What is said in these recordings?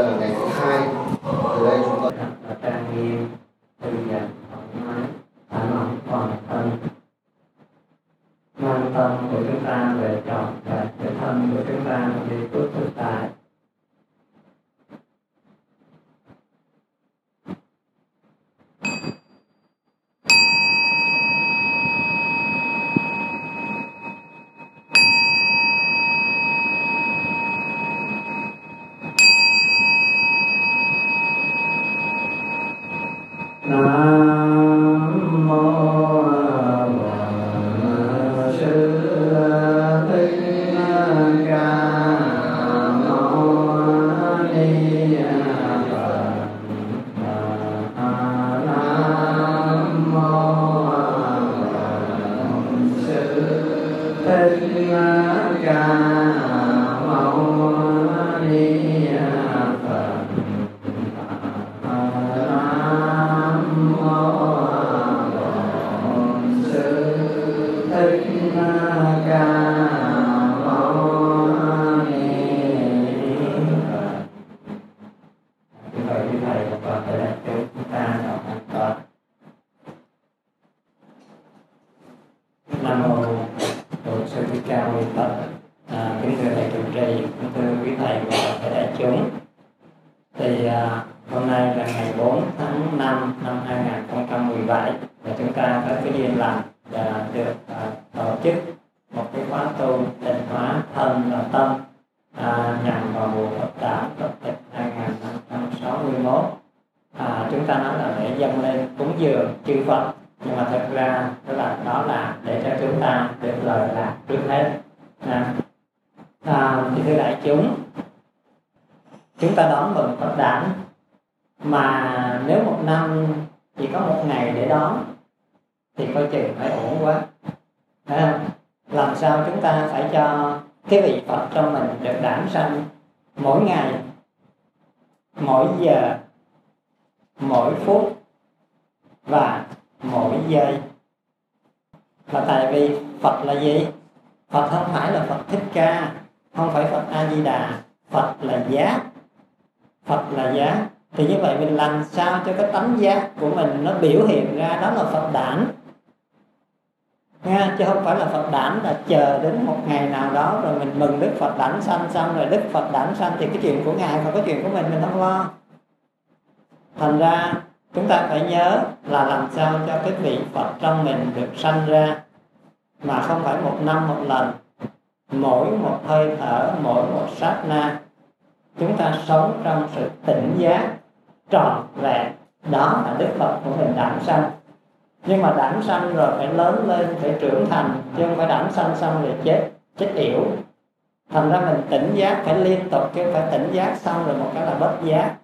là ngày thứ hai. Từ đây chúng tôi trang nghiêm, thư giãn, thoải mái, thả lỏng toàn thân, mang tâm của chúng ta về trọn vẹn cái thân của chúng ta đi phước thực tại. Nam mô Sư Thích Ca Mâu Ni Phật. Nam mô Sư Thích Ca Mâu Ni Phật. Nam mô Bổn Sư Thích Ca Mâu Ni Phật. Kính thưa thầy trụ trì, kính thưa quý thầy và thầy đại chúng. Thì hôm nay là ngày 4 tháng 5 năm 2017 và chúng ta có cái duyên lành được tổ chức một cái khóa tu tịnh hóa thân và tâm nhằm vào mùa Phật đản Phật tịch 2561. Chúng ta nói là để dâng lên cúng dường chư Phật, nhưng mà thật ra đó là để cho chúng ta được lời lạc trước hết. Thì thưa đại chúng ta đón mừng Phật đản, mà nếu một năm chỉ có một ngày để đón thì coi chừng phải ổn quá. Làm sao chúng ta phải cho cái vị Phật trong mình được đản sanh mỗi ngày, mỗi giờ, mỗi phút và mỗi giây. Là tại vì Phật là gì? Phật không phải là Phật Thích Ca, không phải Phật A Di Đà. Phật là giác. Phật là giác. Thì như vậy mình làm sao cho cái tánh giác của mình nó biểu hiện ra, đó là Phật đản. Chứ không phải là Phật đản là chờ đến một ngày nào đó rồi mình mừng Đức Phật đản sanh, xong rồi Đức Phật đản sanh thì cái chuyện của Ngài, còn cái chuyện của mình không lo. Thành ra chúng ta phải nhớ là làm sao cho cái vị Phật trong mình được sanh ra, mà không phải một năm một lần, mỗi một hơi thở, mỗi một sát na chúng ta sống trong sự tỉnh giác trọn vẹn. Đó là Đức Phật của mình đản sanh. Nhưng mà đản sanh rồi phải lớn lên, phải trưởng thành, chứ không phải đản sanh xong rồi chết yểu. Thành ra mình tỉnh giác phải liên tục, chứ phải tỉnh giác xong rồi một cái là bất giác.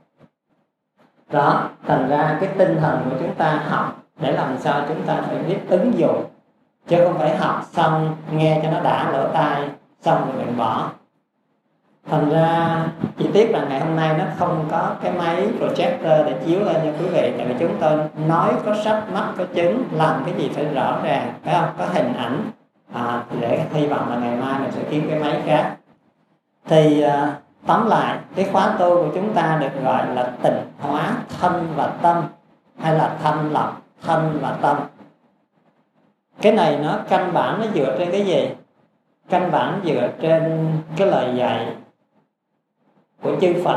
Đó, thành ra cái tinh thần của chúng ta học để làm sao chúng ta phải biết ứng dụng, chứ không phải học xong nghe cho nó đã lỗ tai xong rồi mình bỏ. Thành ra chỉ tiếc là ngày hôm nay nó không có cái máy projector để chiếu lên cho quý vị, tại vì chúng tôi nói có sách mắt có chứng, làm cái gì phải rõ ràng, phải không? Có hình ảnh. Để hy vọng là ngày mai mình sẽ kiếm cái máy khác. Thì tóm lại cái khóa tu của chúng ta được gọi là tịnh hóa thân và tâm, hay là thanh lọc thân và tâm. Cái này nó căn bản nó dựa trên cái gì? Căn bản dựa trên cái lời dạy của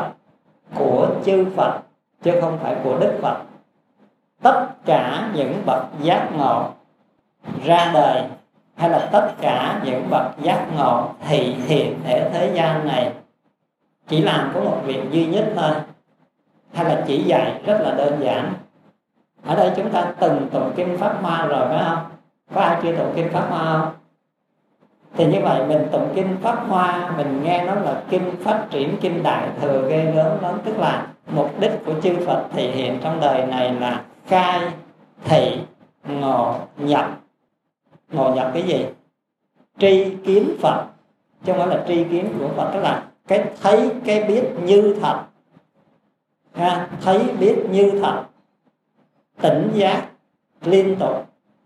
chư Phật, chứ không phải của Đức Phật. Tất cả những bậc giác ngộ ra đời, hay là tất cả những bậc giác ngộ thị hiện ở thế gian này chỉ làm có một việc duy nhất thôi, hay là chỉ dạy rất là đơn giản. Ở đây chúng ta từng tụng kinh Pháp Hoa rồi phải không? Có ai chưa tụng kinh Pháp Hoa không? Thì như vậy mình tụng kinh Pháp Hoa, mình nghe nó là kinh phát triển, kinh đại thừa ghê gớm lắm. Tức là mục đích của chư Phật thể hiện trong đời này là khai thị ngộ nhập. Ngộ nhập cái gì? Tri kiến Phật, chứ không phải là tri kiến của Phật. Tức là cái thấy, cái biết như thật. Thấy biết như thật, tỉnh giác liên tục.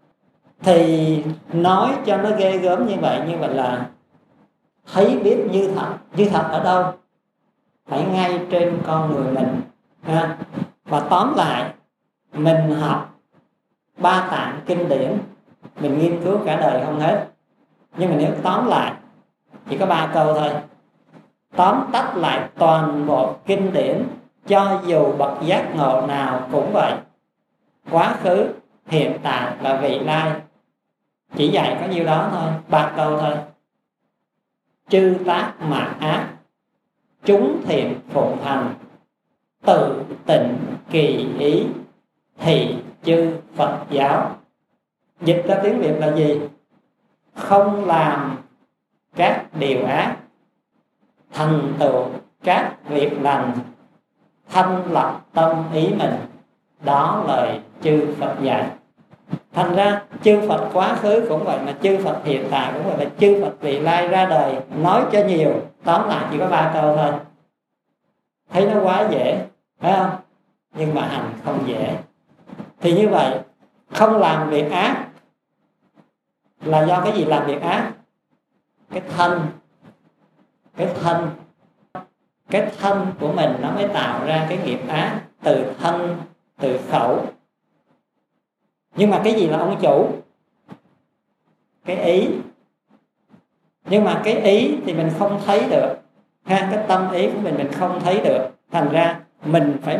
Thì nói cho nó ghê gớm như vậy là thấy biết như thật. Như thật ở đâu? phải ngay trên con người mình ha. Và tóm lại, mình học Ba Tạng kinh điển, mình nghiên cứu cả đời không hết, nhưng mà nếu tóm lại chỉ có 3 câu thôi. Tóm tắt lại toàn bộ kinh điển, cho dù bậc giác ngộ nào cũng vậy, quá khứ, hiện tại và vị lai, chỉ dạy có nhiêu đó thôi, 3 câu thôi. Chư tác mà ác, chúng thiện phụng hành, tự tịnh kỳ ý, thì chư Phật giáo. Dịch ra tiếng Việt là gì? Không làm các điều ác, thành tựu các việc lành, thanh lập tâm ý mình. Đó lời chư Phật dạy. Thành ra chư Phật quá khứ cũng vậy, mà chư Phật hiện tại cũng vậy, mà chư Phật vị lai ra đời nói cho nhiều, tóm lại chỉ có 3 câu thôi. Thấy nó quá dễ, phải không? Nhưng mà hành không dễ. Thì như vậy, không làm việc ác là do cái gì làm việc ác? Cái thân của mình nó mới tạo ra cái nghiệp ác, từ thân, từ khẩu. Nhưng mà cái gì là ông chủ? Cái ý. Nhưng mà cái ý thì mình không thấy được ha, cái tâm ý của mình không thấy được. Thành ra mình phải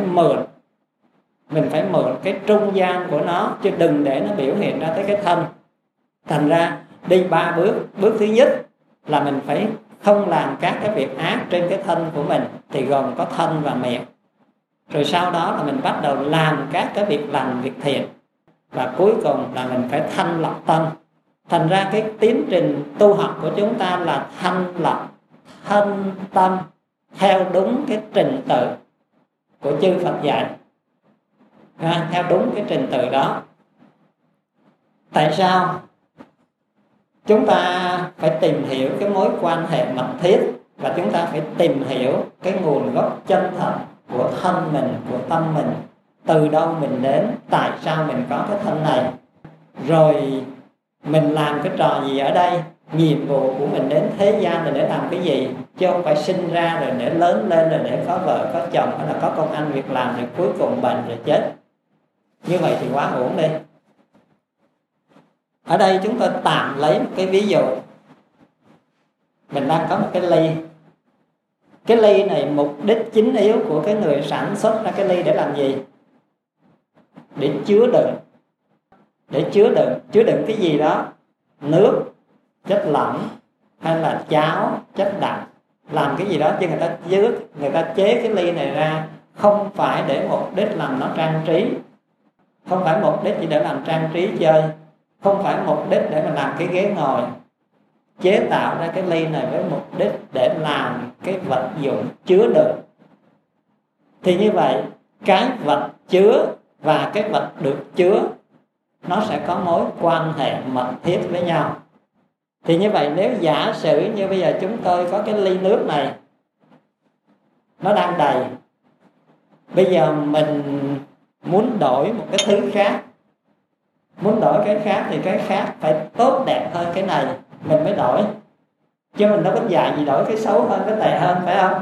mượn cái trung gian của nó, chứ đừng để nó biểu hiện ra tới cái thân. Thành ra đi 3 bước. Bước thứ nhất là mình phải không làm các cái việc ác trên cái thân của mình, thì gồm có thân và miệng. Rồi sau đó là mình bắt đầu làm các cái việc lành, việc thiện. Và cuối cùng là mình phải thanh lọc tâm. Thành ra cái tiến trình tu học của chúng ta là thanh lọc thân tâm theo đúng cái trình tự của chư Phật dạy, theo đúng cái trình tự đó. Tại sao chúng ta phải tìm hiểu cái mối quan hệ mật thiết, và chúng ta phải tìm hiểu cái nguồn gốc chân thật của thân mình, của tâm mình, từ đâu mình đến, tại sao mình có cái thân này, rồi mình làm cái trò gì ở đây, nhiệm vụ của mình đến thế gian là để làm cái gì, chứ không phải sinh ra rồi để lớn lên rồi để có vợ có chồng, hay là có công ăn việc làm rồi cuối cùng bệnh rồi chết. Như vậy thì quá uổng đi. Ở đây chúng ta tạm lấy một cái ví dụ. Mình đang có một cái ly. Cái ly này mục đích chính yếu của cái người sản xuất ra cái ly để làm gì? Để chứa đựng. Để chứa đựng cái gì đó? Nước, chất lỏng, hay là cháo, chất đặc, làm cái gì đó. Chứ người ta chế cái ly này ra không phải để mục đích làm nó trang trí, không phải mục đích chỉ để làm trang trí chơi, không phải mục đích để mà làm cái ghế ngồi. Chế tạo ra cái ly này với mục đích để làm cái vật dụng chứa đựng. Thì như vậy, cái vật chứa và cái vật được chứa nó sẽ có mối quan hệ mật thiết với nhau. Thì như vậy, nếu giả sử như bây giờ chúng tôi có cái ly nước này, nó đang đầy, bây giờ mình muốn đổi một cái thứ khác, muốn đổi cái khác thì cái khác phải tốt đẹp hơn cái này mình mới đổi, chứ mình đâu có dạy gì đổi cái xấu hơn, cái tệ hơn, phải không?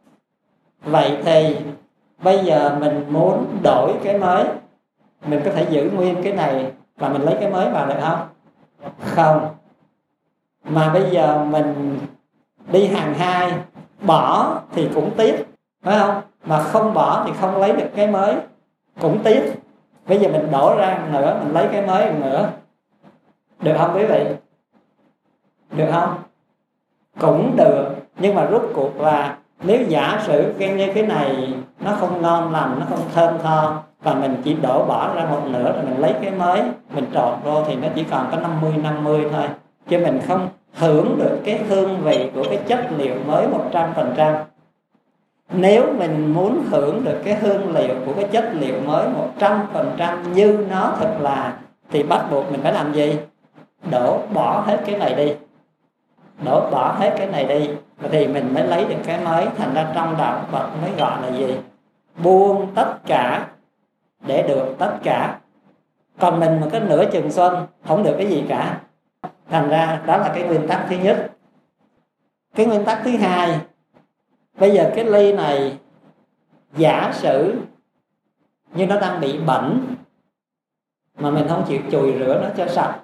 Vậy thì bây giờ mình muốn đổi cái mới, mình có thể giữ nguyên cái này và mình lấy cái mới vào được không? Không. Mà bây giờ mình đi hàng hai, bỏ thì cũng tiếc, phải không? Mà không bỏ thì không lấy được cái mới, cũng tiếc. Bây giờ mình đổ ra nữa, mình lấy cái mới nữa, được không quý vị? Được không? Cũng được. Nhưng mà rốt cuộc là nếu giả sử như cái này nó không ngon lành, nó không thơm tho, và mình chỉ đổ bỏ ra một nửa rồi mình lấy cái mới, mình trộn vô thì nó chỉ còn có 50-50 thôi. Chứ mình không hưởng được cái hương vị của cái chất liệu mới 100%. Nếu mình muốn hưởng được cái hương liệu của cái chất liệu mới 100% như nó thật là, thì bắt buộc mình phải làm gì? Đổ bỏ hết cái này đi. Đổ bỏ hết cái này đi thì mình mới lấy được cái mới. Thành ra trong đạo Phật mới gọi là gì? Buông tất cả để được tất cả. Còn mình mà có nửa chừng xuân không được cái gì cả. Thành ra đó là cái nguyên tắc thứ nhất. Cái nguyên tắc thứ hai Bây giờ cái ly này giả sử như nó đang bị bẩn mà mình không chịu chùi rửa nó cho sạch,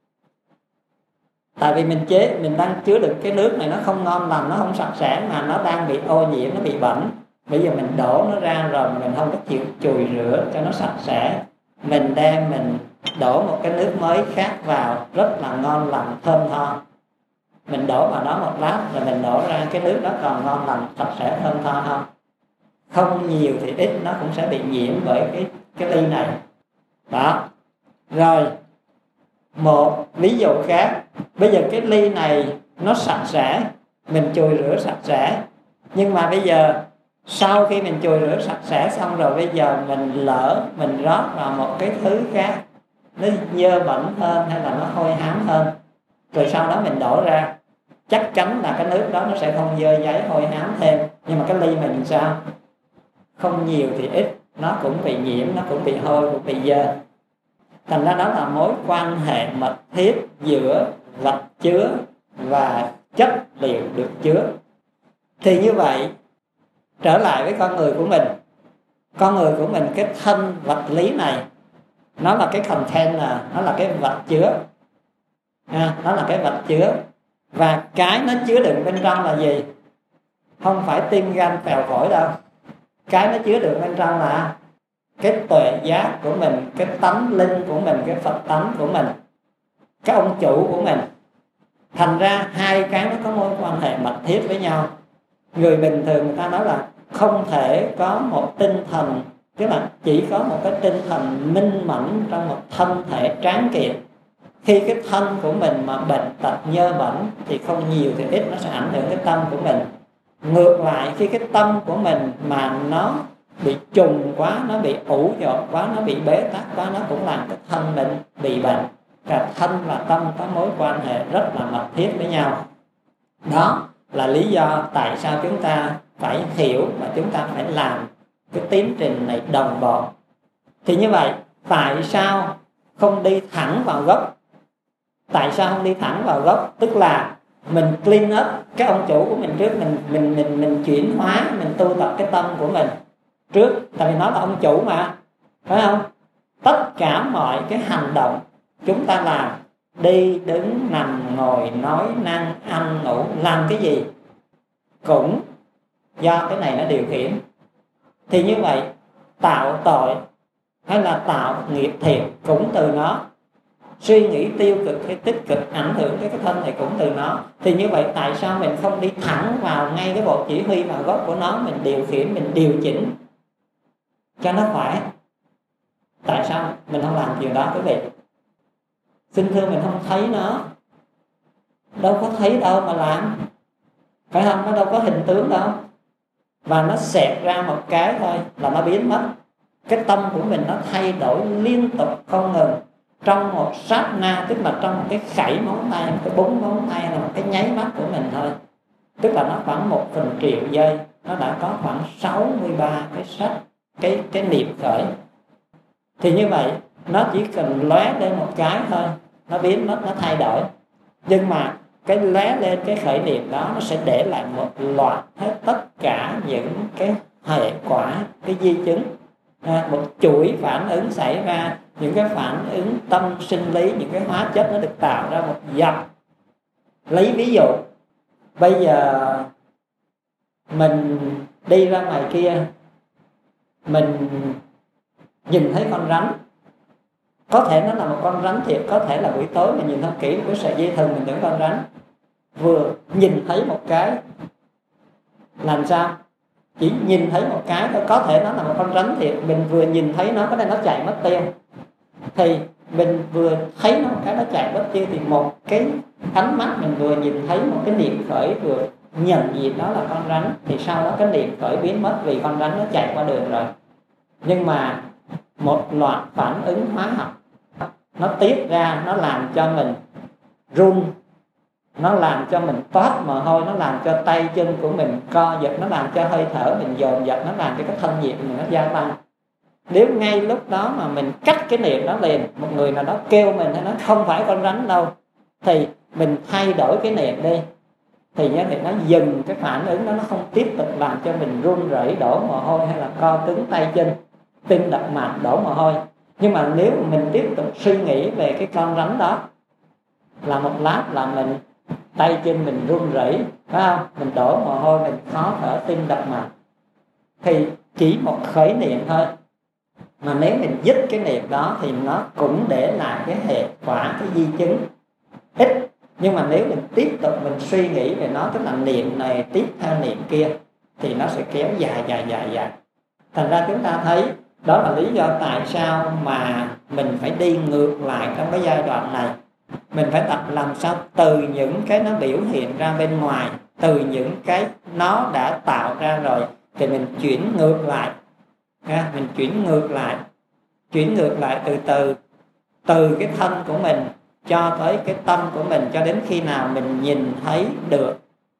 tại vì mình đang chứa đựng cái nước này nó không ngon lành, nó không sạch sẽ, mà nó đang bị ô nhiễm, nó bị bẩn. Bây giờ mình đổ nó ra rồi mình không có chịu chùi rửa cho nó sạch sẽ, mình đem mình đổ một cái nước mới khác vào rất là ngon lành thơm tho, mình đổ vào đó một lát rồi mình đổ ra, cái nước đó còn ngon lành sạch sẽ thơm tho không? Không nhiều thì ít nó cũng sẽ bị nhiễm bởi cái ly này đó. Rồi một ví dụ khác, bây giờ cái ly này nó sạch sẽ, mình chùi rửa sạch sẽ, nhưng mà bây giờ sau khi mình chùi rửa sạch sẽ xong rồi, bây giờ mình lỡ mình rót vào một cái thứ khác, nó dơ bẩn hơn hay là nó hôi hám hơn, rồi sau đó mình đổ ra, chắc chắn là cái nước đó nó sẽ không dơ giấy hôi hám thêm. Nhưng mà cái ly mình sao? Không nhiều thì ít nó cũng bị nhiễm, nó cũng bị hôi, cũng bị dơ. Thành ra đó là mối quan hệ mật thiết giữa vật chứa và chất liệu được chứa. Thì như vậy, trở lại với con người của mình, con người của mình, cái thân vật lý này nó là cái container, nó là cái vật chứa, nó là cái vật chứa. Và cái nó chứa đựng bên trong là gì? Không phải tim gan phèo phổi đâu. Cái nó chứa đựng bên trong là cái tuệ giác của mình, cái tánh linh của mình, cái Phật tánh của mình, cái ông chủ của mình. Thành ra hai cái nó có mối quan hệ mật thiết với nhau. Người bình thường người ta nói là không thể có một tinh thần, tức là chỉ có một cái tinh thần minh mẫn trong một thân thể tráng kiện. Khi cái thân của mình mà bệnh tật nhơ bẩn thì không nhiều thì ít nó sẽ ảnh hưởng cái tâm của mình. Ngược lại, khi cái tâm của mình mà nó bị trùng quá, nó bị ủ dột quá, nó bị bế tắc quá, nó cũng làm cái thân mình bị bệnh. Cả thân và tâm có mối quan hệ rất là mật thiết với nhau. Đó là lý do tại sao chúng ta phải hiểu và chúng ta phải làm cái tiến trình này đồng bộ. Thì như vậy, tại sao không đi thẳng vào gốc? Tại sao không đi thẳng vào gốc? Tức là mình clean up cái ông chủ của mình trước, mình chuyển hóa, mình tu tập cái tâm của mình trước. Tại vì nó là ông chủ mà, phải không? Tất cả mọi cái hành động chúng ta làm, đi, đứng, nằm, ngồi, nói, năng, ăn, ngủ, làm cái gì cũng do cái này nó điều khiển. Thì như vậy, tạo tội hay là tạo nghiệp thiện cũng từ nó, suy nghĩ tiêu cực hay tích cực ảnh hưởng tới cái thân này cũng từ nó. Thì như vậy tại sao mình không đi thẳng vào ngay cái bộ chỉ huy vào gốc của nó, mình điều khiển, mình điều chỉnh cho nó khỏe? Tại sao mình không làm điều đó quý vị? Xin thưa, mình không thấy nó, đâu có thấy đâu mà làm, phải không? Nó đâu có hình tướng đâu, và nó xẹt ra một cái thôi là nó biến mất. Cái tâm của mình nó thay đổi liên tục không ngừng trong một sát na, tức là trong một cái khẩy móng tay, một cái búng móng tay, là một cái nháy mắt của mình thôi. Tức là nó khoảng 1/1000 giây, nó đã có khoảng 63 cái sắc, cái niệm khởi. Thì như vậy nó chỉ cần lóe lên một cái thôi, nó biến mất, nó thay đổi. Nhưng mà cái lóe lên, cái khởi niệm đó nó sẽ để lại một loạt hết tất cả những cái hệ quả, cái di chứng, một chuỗi phản ứng xảy ra, những cái phản ứng tâm sinh lý, những cái hóa chất nó được tạo ra một dọc. Lấy ví dụ, bây giờ mình đi ra ngoài kia, mình nhìn thấy con rắn, có thể nó là một con rắn thiệt, có thể là buổi tối mình nhìn không kỹ cái sợi dây thừng mình tưởng con rắn. Vừa nhìn thấy một cái, làm sao? Chỉ nhìn thấy một cái thôi, có thể nó là một con rắn thiệt, mình vừa nhìn thấy nó, có thể nó chạy mất tiêu. Thì mình vừa thấy nó một cái nó chạy mất tiêu, thì một cái ánh mắt mình vừa nhìn thấy một cái niệm khởi, vừa nhận diện đó là con rắn, thì sau đó cái niệm khởi biến mất vì con rắn nó chạy qua đường rồi. Nhưng mà một loạt phản ứng hóa học nó tiết ra, nó làm cho mình run, nó làm cho mình toát mồ hôi, nó làm cho tay chân của mình co giật, nó làm cho hơi thở mình dồn dập, nó làm cho cái thân nhiệt mình nó gia tăng. Nếu ngay lúc đó mà mình cắt cái niệm đó liền, một người nào đó kêu mình hay nói không phải con rắn đâu, thì mình thay đổi cái niệm đi. thì nó dừng cái phản ứng đó, nó không tiếp tục làm cho mình run rẩy, đổ mồ hôi hay là co cứng tay chân, tim đập mạnh, đổ mồ hôi. Nhưng mà nếu mình tiếp tục suy nghĩ về cái con rắn đó, là một lát là mình tay chân mình run rẩy, phải không? Mình đổ mồ hôi, mình khó thở, tim đập mạnh. Thì chỉ một khởi niệm thôi, mà nếu mình dứt cái niệm đó thì nó cũng để lại cái hệ quả, cái di chứng ít. Nhưng mà nếu mình tiếp tục mình suy nghĩ về nó, tức là niệm này tiếp theo niệm kia, thì nó sẽ kéo dài. Thành ra chúng ta thấy đó là lý do tại sao mà mình phải đi ngược lại trong cái giai đoạn này. Mình phải tập làm sao từ những cái nó biểu hiện ra bên ngoài, từ những cái nó đã tạo ra rồi, thì mình chuyển ngược lại. Mình chuyển ngược lại từ cái thân của mình cho tới cái tâm của mình, cho đến khi nào mình nhìn thấy được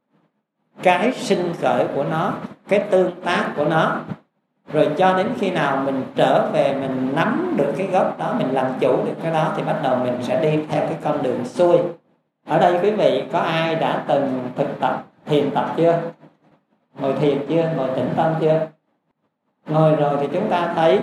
cái sinh khởi của nó, cái tương tác của nó, rồi cho đến khi nào mình trở về mình nắm được cái gốc đó, mình làm chủ được cái đó, thì bắt đầu mình sẽ đi theo cái con đường xuôi. Ở đây quý vị có ai đã từng thực tập thiền tập chưa? Ngồi thiền chưa? Ngồi tĩnh tâm chưa? Ngồi rồi thì chúng ta thấy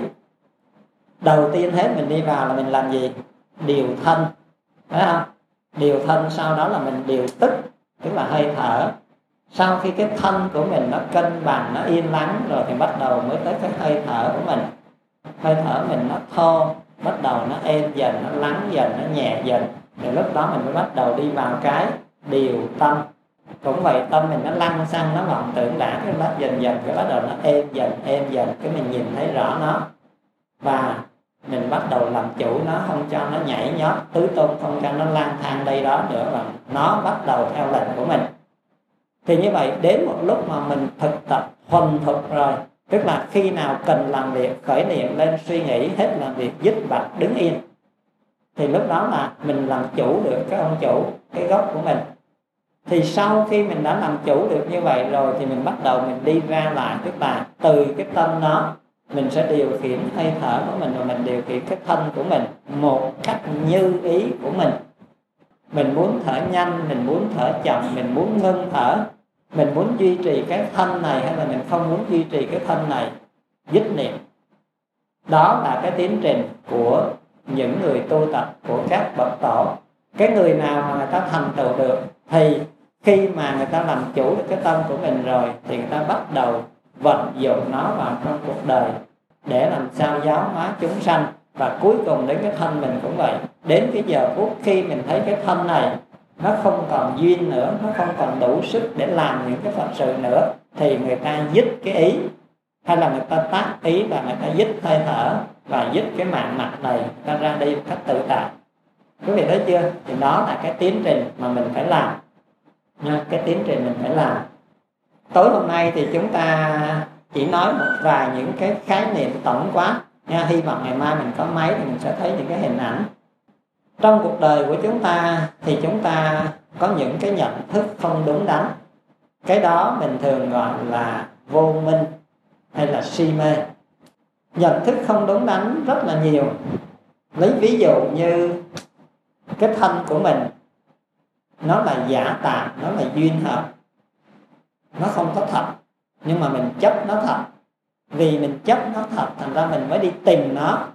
đầu tiên hết mình đi vào là mình làm gì? Điều thân, phải không? Điều thân, sau đó là mình điều tức, tức là hơi thở. Sau khi cái thân của mình nó cân bằng, nó yên lắng rồi, thì bắt đầu mới tới cái hơi thở của mình. Hơi thở mình nó thô, bắt đầu nó êm dần, nó lắng dần, nó nhẹ dần. Rồi lúc đó mình mới bắt đầu đi vào cái điều tâm. Cũng vậy, tâm mình nó lăn xăng, nó vọng tưởng đã, cái bắt dần dần, cái bắt đầu nó êm dần, cái mình nhìn thấy rõ nó. Và mình bắt đầu làm chủ nó, không cho nó nhảy nhót tứ tung, không cho nó lang thang đây đó nữa, và nó bắt đầu theo lệnh của mình. Thì như vậy đến một lúc mà mình thực tập thuần thục rồi, tức là khi nào cần làm việc khởi niệm lên suy nghĩ, hết làm việc dứt bặt đứng yên, thì lúc đó là mình làm chủ được cái ông chủ, cái gốc của mình. Thì sau khi mình đã làm chủ được như vậy rồi, thì mình bắt đầu mình đi ra lại, tức là từ cái tâm đó mình sẽ điều khiển hơi thở của mình, và mình điều khiển cái thân của mình một cách như ý của mình. Mình muốn thở nhanh, mình muốn thở chậm, mình muốn ngưng thở, mình muốn duy trì cái thân này hay là mình không muốn duy trì cái thân này, dứt niệm. Đó là cái tiến trình của những người tu tập, của các bậc tổ. Cái người nào mà người ta thành tựu được, thì khi mà người ta làm chủ được cái tâm của mình rồi, thì người ta bắt đầu vận dụng nó vào trong cuộc đời để làm sao giáo hóa chúng sanh. Và cuối cùng đến cái thân mình cũng vậy. Đến cái giờ phút khi mình thấy cái thân này nó không còn duyên nữa, nó không còn đủ sức để làm những cái Phật sự nữa, thì người ta dứt cái ý, hay là người ta tác ý, và người ta dứt hơi thở, và dứt cái mạng mặt này, người ta ra đi một cách tự tại. Quý vị thấy chưa? Thì đó là cái tiến trình mà mình phải làm. Cái tiến trình mình phải làm. Tối hôm nay thì chúng ta chỉ nói một vài những cái khái niệm tổng quát. Hy vọng ngày mai mình có máy thì mình sẽ thấy những cái hình ảnh. Trong cuộc đời của chúng ta thì chúng ta có những cái nhận thức không đúng đắn. Cái đó mình thường gọi là vô minh hay là si mê. Nhận thức không đúng đắn rất là nhiều. Lấy ví dụ như cái thân của mình nó là giả tạm, nó là duyên hợp, nó không có thật, nhưng mà mình chấp nó thật. Vì mình chấp nó thật, thành ra mình mới đi tìm nó,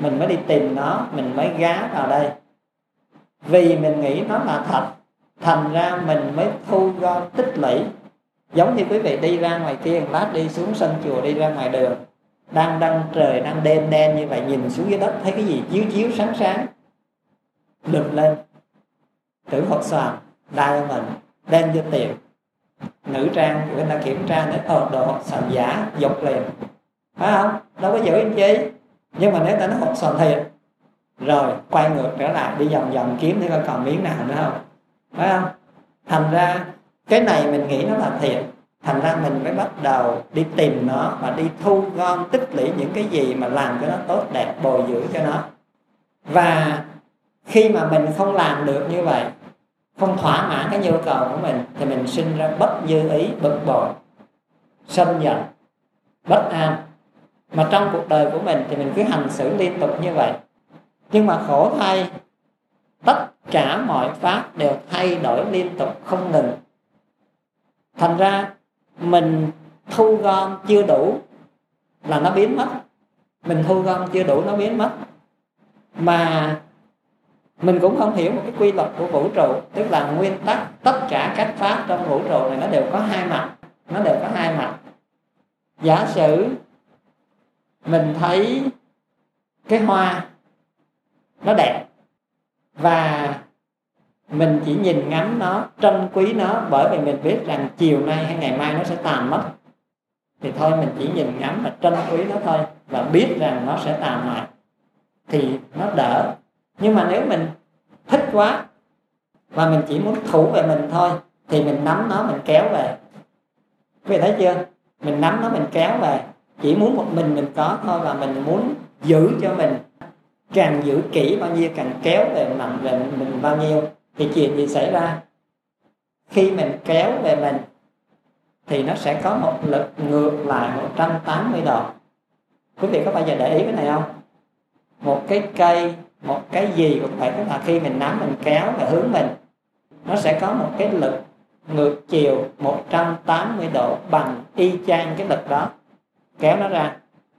mình mới gá vào đây. Vì mình nghĩ nó là thật, thành ra mình mới thu gom tích lũy. Giống như quý vị đi ra ngoài kia, lát đi xuống sân chùa, đi ra ngoài đường, đang trời đang đêm đen như vậy, nhìn xuống dưới đất thấy cái gì chiếu chiếu sáng sáng, lượm lên, tưởng hột xoàn, diamond, đem vô tiệm nữ trang, người ta kiểm tra đến đồ hột xoàn giả, dục liền, phải không? Đâu có giữ anh chi. Nhưng mà nếu ta nói hột xoàn thiệt, rồi quay ngược trở lại đi vòng vòng kiếm thấy còn miếng nào nữa không, phải không? Thành ra cái này mình nghĩ nó là thiệt, thành ra mình mới bắt đầu đi tìm nó và đi thu gom tích lũy những cái gì mà làm cho nó tốt đẹp, bồi dưỡng cho nó. Và khi mà mình không làm được như vậy, không thỏa mãn cái nhu cầu của mình, thì mình sinh ra bất như ý, bực bội, sân giận, bất an. Mà trong cuộc đời của mình thì mình cứ hành xử liên tục như vậy. Nhưng mà khổ thay, tất cả mọi pháp đều thay đổi liên tục không ngừng. Thành ra mình thu gom chưa đủ là nó biến mất. Mình thu gom chưa đủ nó biến mất. Mà mình cũng không hiểu một cái quy luật của vũ trụ. Tức là nguyên tắc tất cả các pháp trong vũ trụ này nó đều có hai mặt. Nó đều có hai mặt. Giả sử mình thấy cái hoa nó đẹp và mình chỉ nhìn ngắm nó, trân quý nó, bởi vì mình biết rằng chiều nay hay ngày mai nó sẽ tàn mất, thì thôi mình chỉ nhìn ngắm và trân quý nó thôi, và biết rằng nó sẽ tàn hoại thì nó đỡ. Nhưng mà nếu mình thích quá và mình chỉ muốn thủ về mình thôi, thì mình nắm nó, mình kéo về. Quý vị thấy chưa? Mình nắm nó, mình kéo về, chỉ muốn một mình có thôi, và mình muốn giữ cho mình. Càng giữ kỹ bao nhiêu, càng kéo về mạnh về mình bao nhiêu. Thì chuyện gì xảy ra? Khi mình kéo về mình thì nó sẽ có một lực ngược lại 180 độ. Quý vị có bao giờ để ý cái này không? Một cái cây, một cái gì cũng vậy, tức là khi mình nắm, mình kéo về hướng mình, nó sẽ có một cái lực ngược chiều 180 độ bằng y chang cái lực đó kéo nó ra.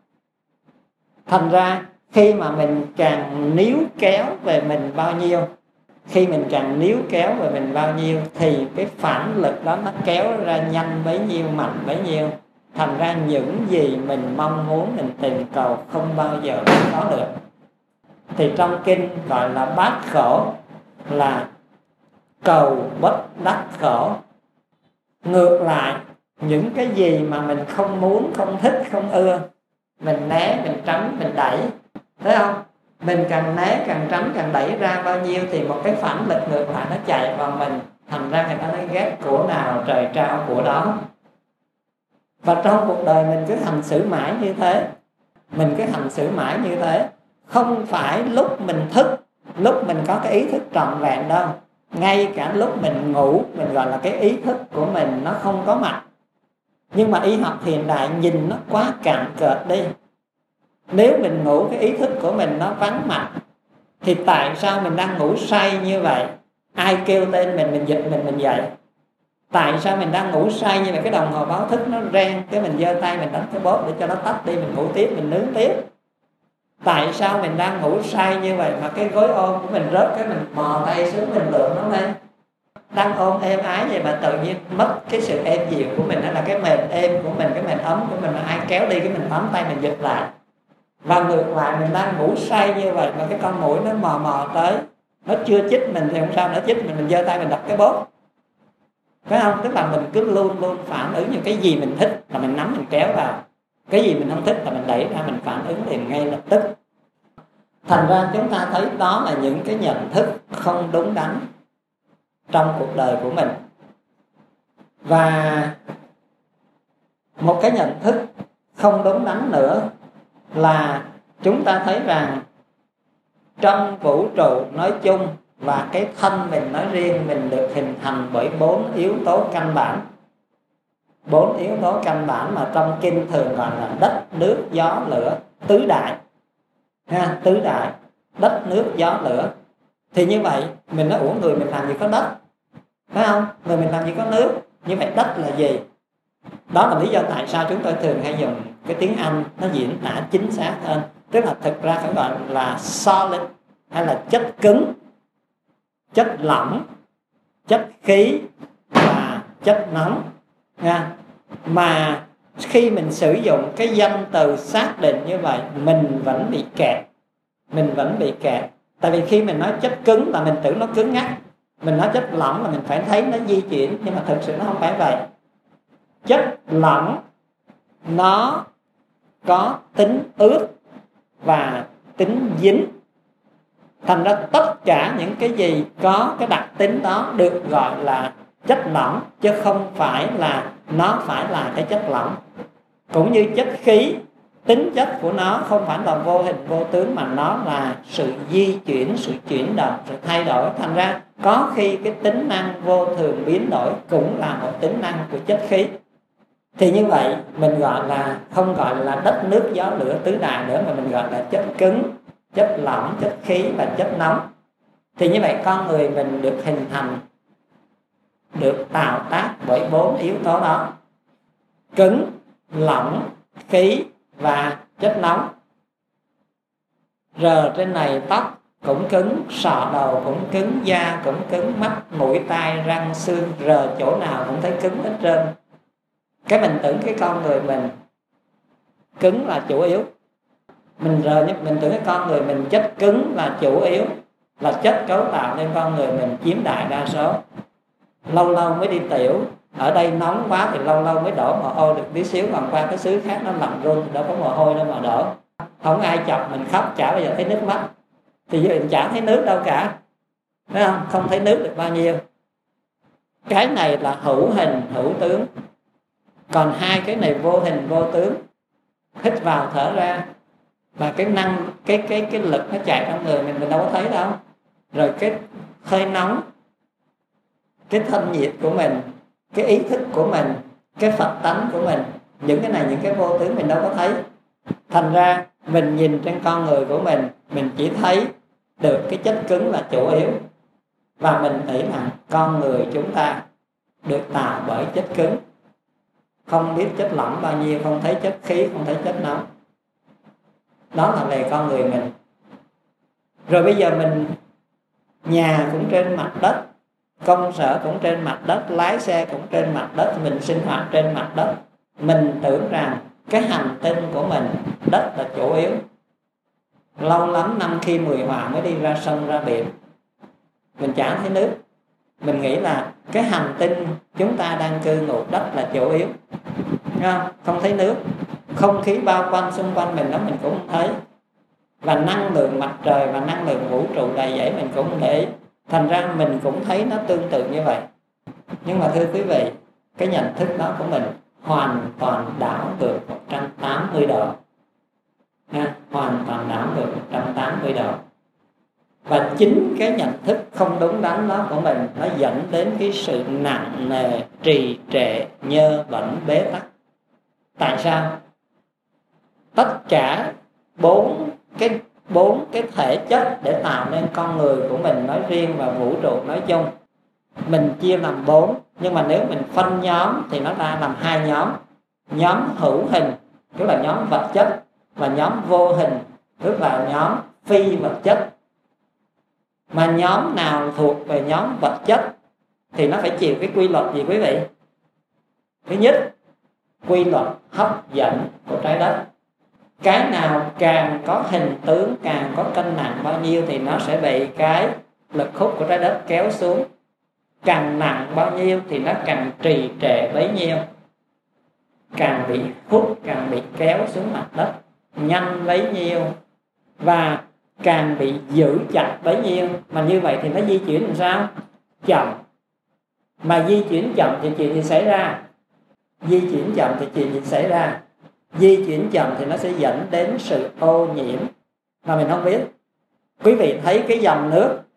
Thành ra khi mà mình càng níu kéo về mình bao nhiêu, khi mình càng níu kéo về mình bao nhiêu, thì cái phản lực đó nó kéo ra nhanh bấy nhiêu, mạnh bấy nhiêu. Thành ra những gì mình mong muốn, mình tìm cầu không bao giờ có được. Thì trong kinh gọi là bát khổ, là cầu bất đắc khổ. Ngược lại, những cái gì mà mình không muốn, không thích, không ưa, mình né, mình tránh, mình đẩy, thấy không? Mình càng né, càng tránh, càng đẩy ra bao nhiêu thì một cái phản lực ngược lại nó chạy vào mình. Thành ra người ta nói ghét của nào trời trao của đó. Và trong cuộc đời mình cứ hành xử mãi như thế. Mình cứ hành xử mãi như thế. Không phải lúc mình thức, lúc mình có cái ý thức trọn vẹn đâu. Ngay cả lúc mình ngủ, mình gọi là cái ý thức của mình nó không có mặt. Nhưng mà y học hiện đại nhìn nó quá cạn kệt đi. Nếu mình ngủ, cái ý thức của mình nó vắng mặt, thì tại sao mình đang ngủ say như vậy? Ai kêu tên mình giật mình dậy? Tại sao mình đang ngủ say như vậy? Cái đồng hồ báo thức nó reng, cái mình giơ tay mình đánh cái bóp để cho nó tắt đi, mình ngủ tiếp, mình nướng tiếp. Tại sao mình đang ngủ say như vậy mà cái gối ôm của mình rớt, cái mình mò tay xuống, mình lượm nó lên? Đang ôm êm ái vậy mà tự nhiên mất cái sự êm dịu của mình, đó là cái mềm êm của mình, cái mềm ấm của mình, mà ai kéo đi cái mình bấm tay mình giật lại. Và ngược lại, mình đang ngủ say như vậy mà cái con muỗi nó mò tới, nó chưa chích mình thì không sao, nó chích mình giơ tay mình đập cái bóp, phải không? Tức là mình cứ luôn luôn phản ứng. Như cái gì mình thích là mình nắm, mình kéo vào, cái gì mình không thích là mình đẩy ra, mình phản ứng liền ngay lập tức. Thành ra chúng ta thấy đó là những cái nhận thức không đúng đắn trong cuộc đời của mình. Và một cái nhận thức không đúng đắn nữa là chúng ta thấy rằng trong vũ trụ nói chung và cái thân mình nói riêng, mình được hình thành bởi 4 yếu tố căn bản. 4 yếu tố căn bản mà trong kinh thường gọi là đất, nước, gió, lửa, tứ đại. Tứ đại, đất, nước, gió, lửa. Thì như vậy mình nói người mình làm gì có đất, phải không? Người mình làm gì có nước. Như vậy đất là gì? Đó là lý do tại sao chúng tôi thường hay dùng cái tiếng Anh nó diễn tả chính xác hơn. Tức là thực ra phải gọi là solid, hay là chất cứng, chất lỏng, chất khí và chất nóng. Mà khi mình sử dụng cái danh từ xác định như vậy, mình vẫn bị kẹt. Mình vẫn bị kẹt. Tại vì khi mình nói chất cứng là mình tưởng nó cứng ngắc, mình nói chất lỏng là mình phải thấy nó di chuyển, nhưng mà thực sự nó không phải vậy. Chất lỏng nó có tính ướt và tính dính. Thành ra tất cả những cái gì có cái đặc tính đó được gọi là chất lỏng, chứ không phải là nó phải là cái chất lỏng. Cũng như chất khí, tính chất của nó không phải là vô hình vô tướng, mà nó là sự di chuyển, sự chuyển động, sự thay đổi. Thành ra có khi cái tính năng vô thường biến đổi cũng là một tính năng của chất khí. Thì như vậy mình gọi là không gọi là đất, nước, gió, lửa, tứ đại nữa, mà mình gọi là chất cứng, chất lỏng, chất khí và chất nóng. Thì như vậy con người mình được hình thành được tạo tác bởi 4 yếu tố đó: cứng, lỏng, khí và chất nóng. Rờ trên này tóc cũng cứng, sọ đầu cũng cứng, da cũng cứng, mắt, mũi, tai, răng, xương, rờ chỗ nào cũng thấy cứng hết trơn. Cái mình tưởng cái con người mình cứng là chủ yếu, mình tưởng cái con người mình chất cứng là chủ yếu, là chất cấu tạo nên con người mình chiếm đại đa số. Lâu lâu mới đi tiểu, ở đây nóng quá thì lâu lâu mới đổ mồ hôi được tí xíu, còn qua cái xứ khác nó lạnh run thì đâu có mồ hôi đâu mà đổ. Không ai chọc mình khóc chả bao giờ thấy nước mắt, thì mình chả thấy nước đâu cả, thấy không? Không thấy nước được bao nhiêu. Cái này là hữu hình hữu tướng, còn hai cái này vô hình vô tướng. Hít vào thở ra và cái năng cái lực nó chạy trong người mình đâu có thấy đâu. Rồi cái hơi nóng, cái thân nhiệt của mình, cái ý thức của mình, cái Phật tánh của mình, những cái này, những cái vô tướng mình đâu có thấy. Thành ra mình nhìn trên con người của mình chỉ thấy được cái chất cứng là chủ yếu, và mình nghĩ rằng con người chúng ta được tạo bởi chất cứng, không biết chất lỏng bao nhiêu, không thấy chất khí, không thấy chất nóng. Đó là về con người mình. Rồi bây giờ mình nhà cũng trên mặt đất, công sở cũng trên mặt đất, lái xe cũng trên mặt đất, mình sinh hoạt trên mặt đất. Mình tưởng rằng cái hành tinh của mình, đất là chủ yếu. Lâu lắm năm khi 10 hòa mới đi ra sông ra biển, mình chả thấy nước. Mình nghĩ là cái hành tinh chúng ta đang cư ngụ, đất là chủ yếu, không thấy nước. Không khí bao quanh xung quanh mình đó mình cũng không thấy. Và năng lượng mặt trời và năng lượng vũ trụ đầy dẫy mình cũng không để ý. Thành ra mình cũng thấy nó tương tự như vậy. Nhưng mà thưa quý vị, cái nhận thức đó của mình hoàn toàn đảo ngược 180 độ. Hoàn toàn đảo ngược 180 độ. Và chính cái nhận thức không đúng đắn đó của mình, nó dẫn đến cái sự nặng nề, trì trệ, nhơ bẩn, bế tắc. Tại sao? Tất cả bốn cái thể chất để tạo nên con người của mình nói riêng và vũ trụ nói chung, mình chia làm 4. Nhưng mà nếu mình phân nhóm thì nó ra làm 2 nhóm. Nhóm hữu hình, tức là nhóm vật chất, và nhóm vô hình, tức là nhóm phi vật chất. Mà nhóm nào thuộc về nhóm vật chất thì nó phải chịu cái quy luật gì quý vị? Thứ nhất, quy luật hấp dẫn của trái đất. Cái nào càng có hình tướng, càng có cân nặng bao nhiêu thì nó sẽ bị cái lực hút của trái đất kéo xuống. Càng nặng bao nhiêu thì nó càng trì trệ bấy nhiêu, càng bị hút, càng bị kéo xuống mặt đất nhanh bấy nhiêu, và càng bị giữ chặt bấy nhiêu. Mà như vậy thì nó di chuyển làm sao? Chậm. Mà di chuyển chậm thì chuyện gì xảy ra? Di chuyển chậm thì chuyện gì xảy ra? Di chuyển chậm thì nó sẽ dẫn đến sự ô nhiễm mà mình không biết. Quý vị thấy cái dòng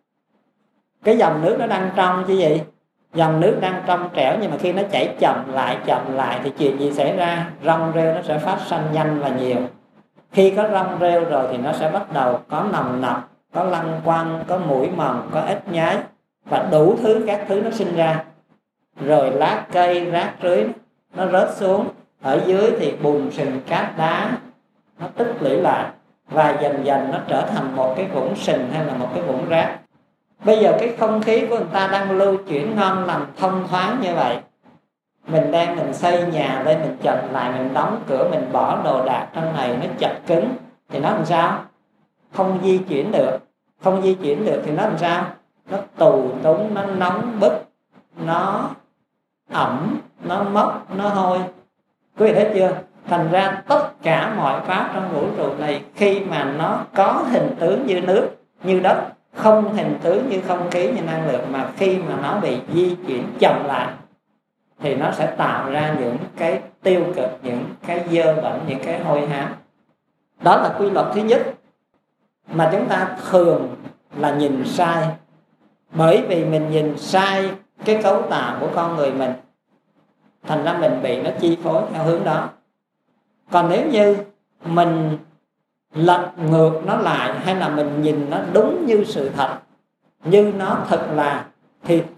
nước nó đang trong chứ gì? Dòng nước đang trong trẻo, nhưng mà khi nó chảy chậm lại thì chuyện gì xảy ra? Rong rêu nó sẽ phát sinh nhanh và nhiều. Khi có rong rêu rồi thì nó sẽ bắt đầu có nồng nọc, có lăng quăng, có mũi mầm, có ếch nhái, và đủ thứ các thứ nó sinh ra. Rồi lá cây, rác rưới nó rớt xuống. Ở dưới thì bùn sình cát đá nó tích lũy lại, và dần dần nó trở thành một cái vũng sình hay là một cái vũng rác. Bây giờ cái không khí của người ta đang lưu chuyển ngon lành thông thoáng như vậy, mình xây nhà lên, mình chật lại, mình đóng cửa, mình bỏ đồ đạc trong này, nó chật cứng thì nó làm sao? Không di chuyển được. Không di chuyển được thì nó làm sao? Nó tù túng, nó nóng bức, nó ẩm, nó mốc, nó hôi. Quý vị thấy chưa? Thành ra tất cả mọi pháp trong vũ trụ này, khi mà nó có hình tướng như nước, như đất, không hình tướng như không khí, như năng lượng, mà khi mà nó bị di chuyển chậm lại thì nó sẽ tạo ra những cái tiêu cực, những cái dơ bẩn, những cái hôi hám. Đó là quy luật thứ nhất mà chúng ta thường là nhìn sai. Bởi vì mình nhìn sai cái cấu tạo của con người mình, thành ra mình bị nó chi phối theo hướng đó. Còn nếu như mình lật ngược nó lại, hay là mình nhìn nó đúng như sự thật, như nó thật là, thì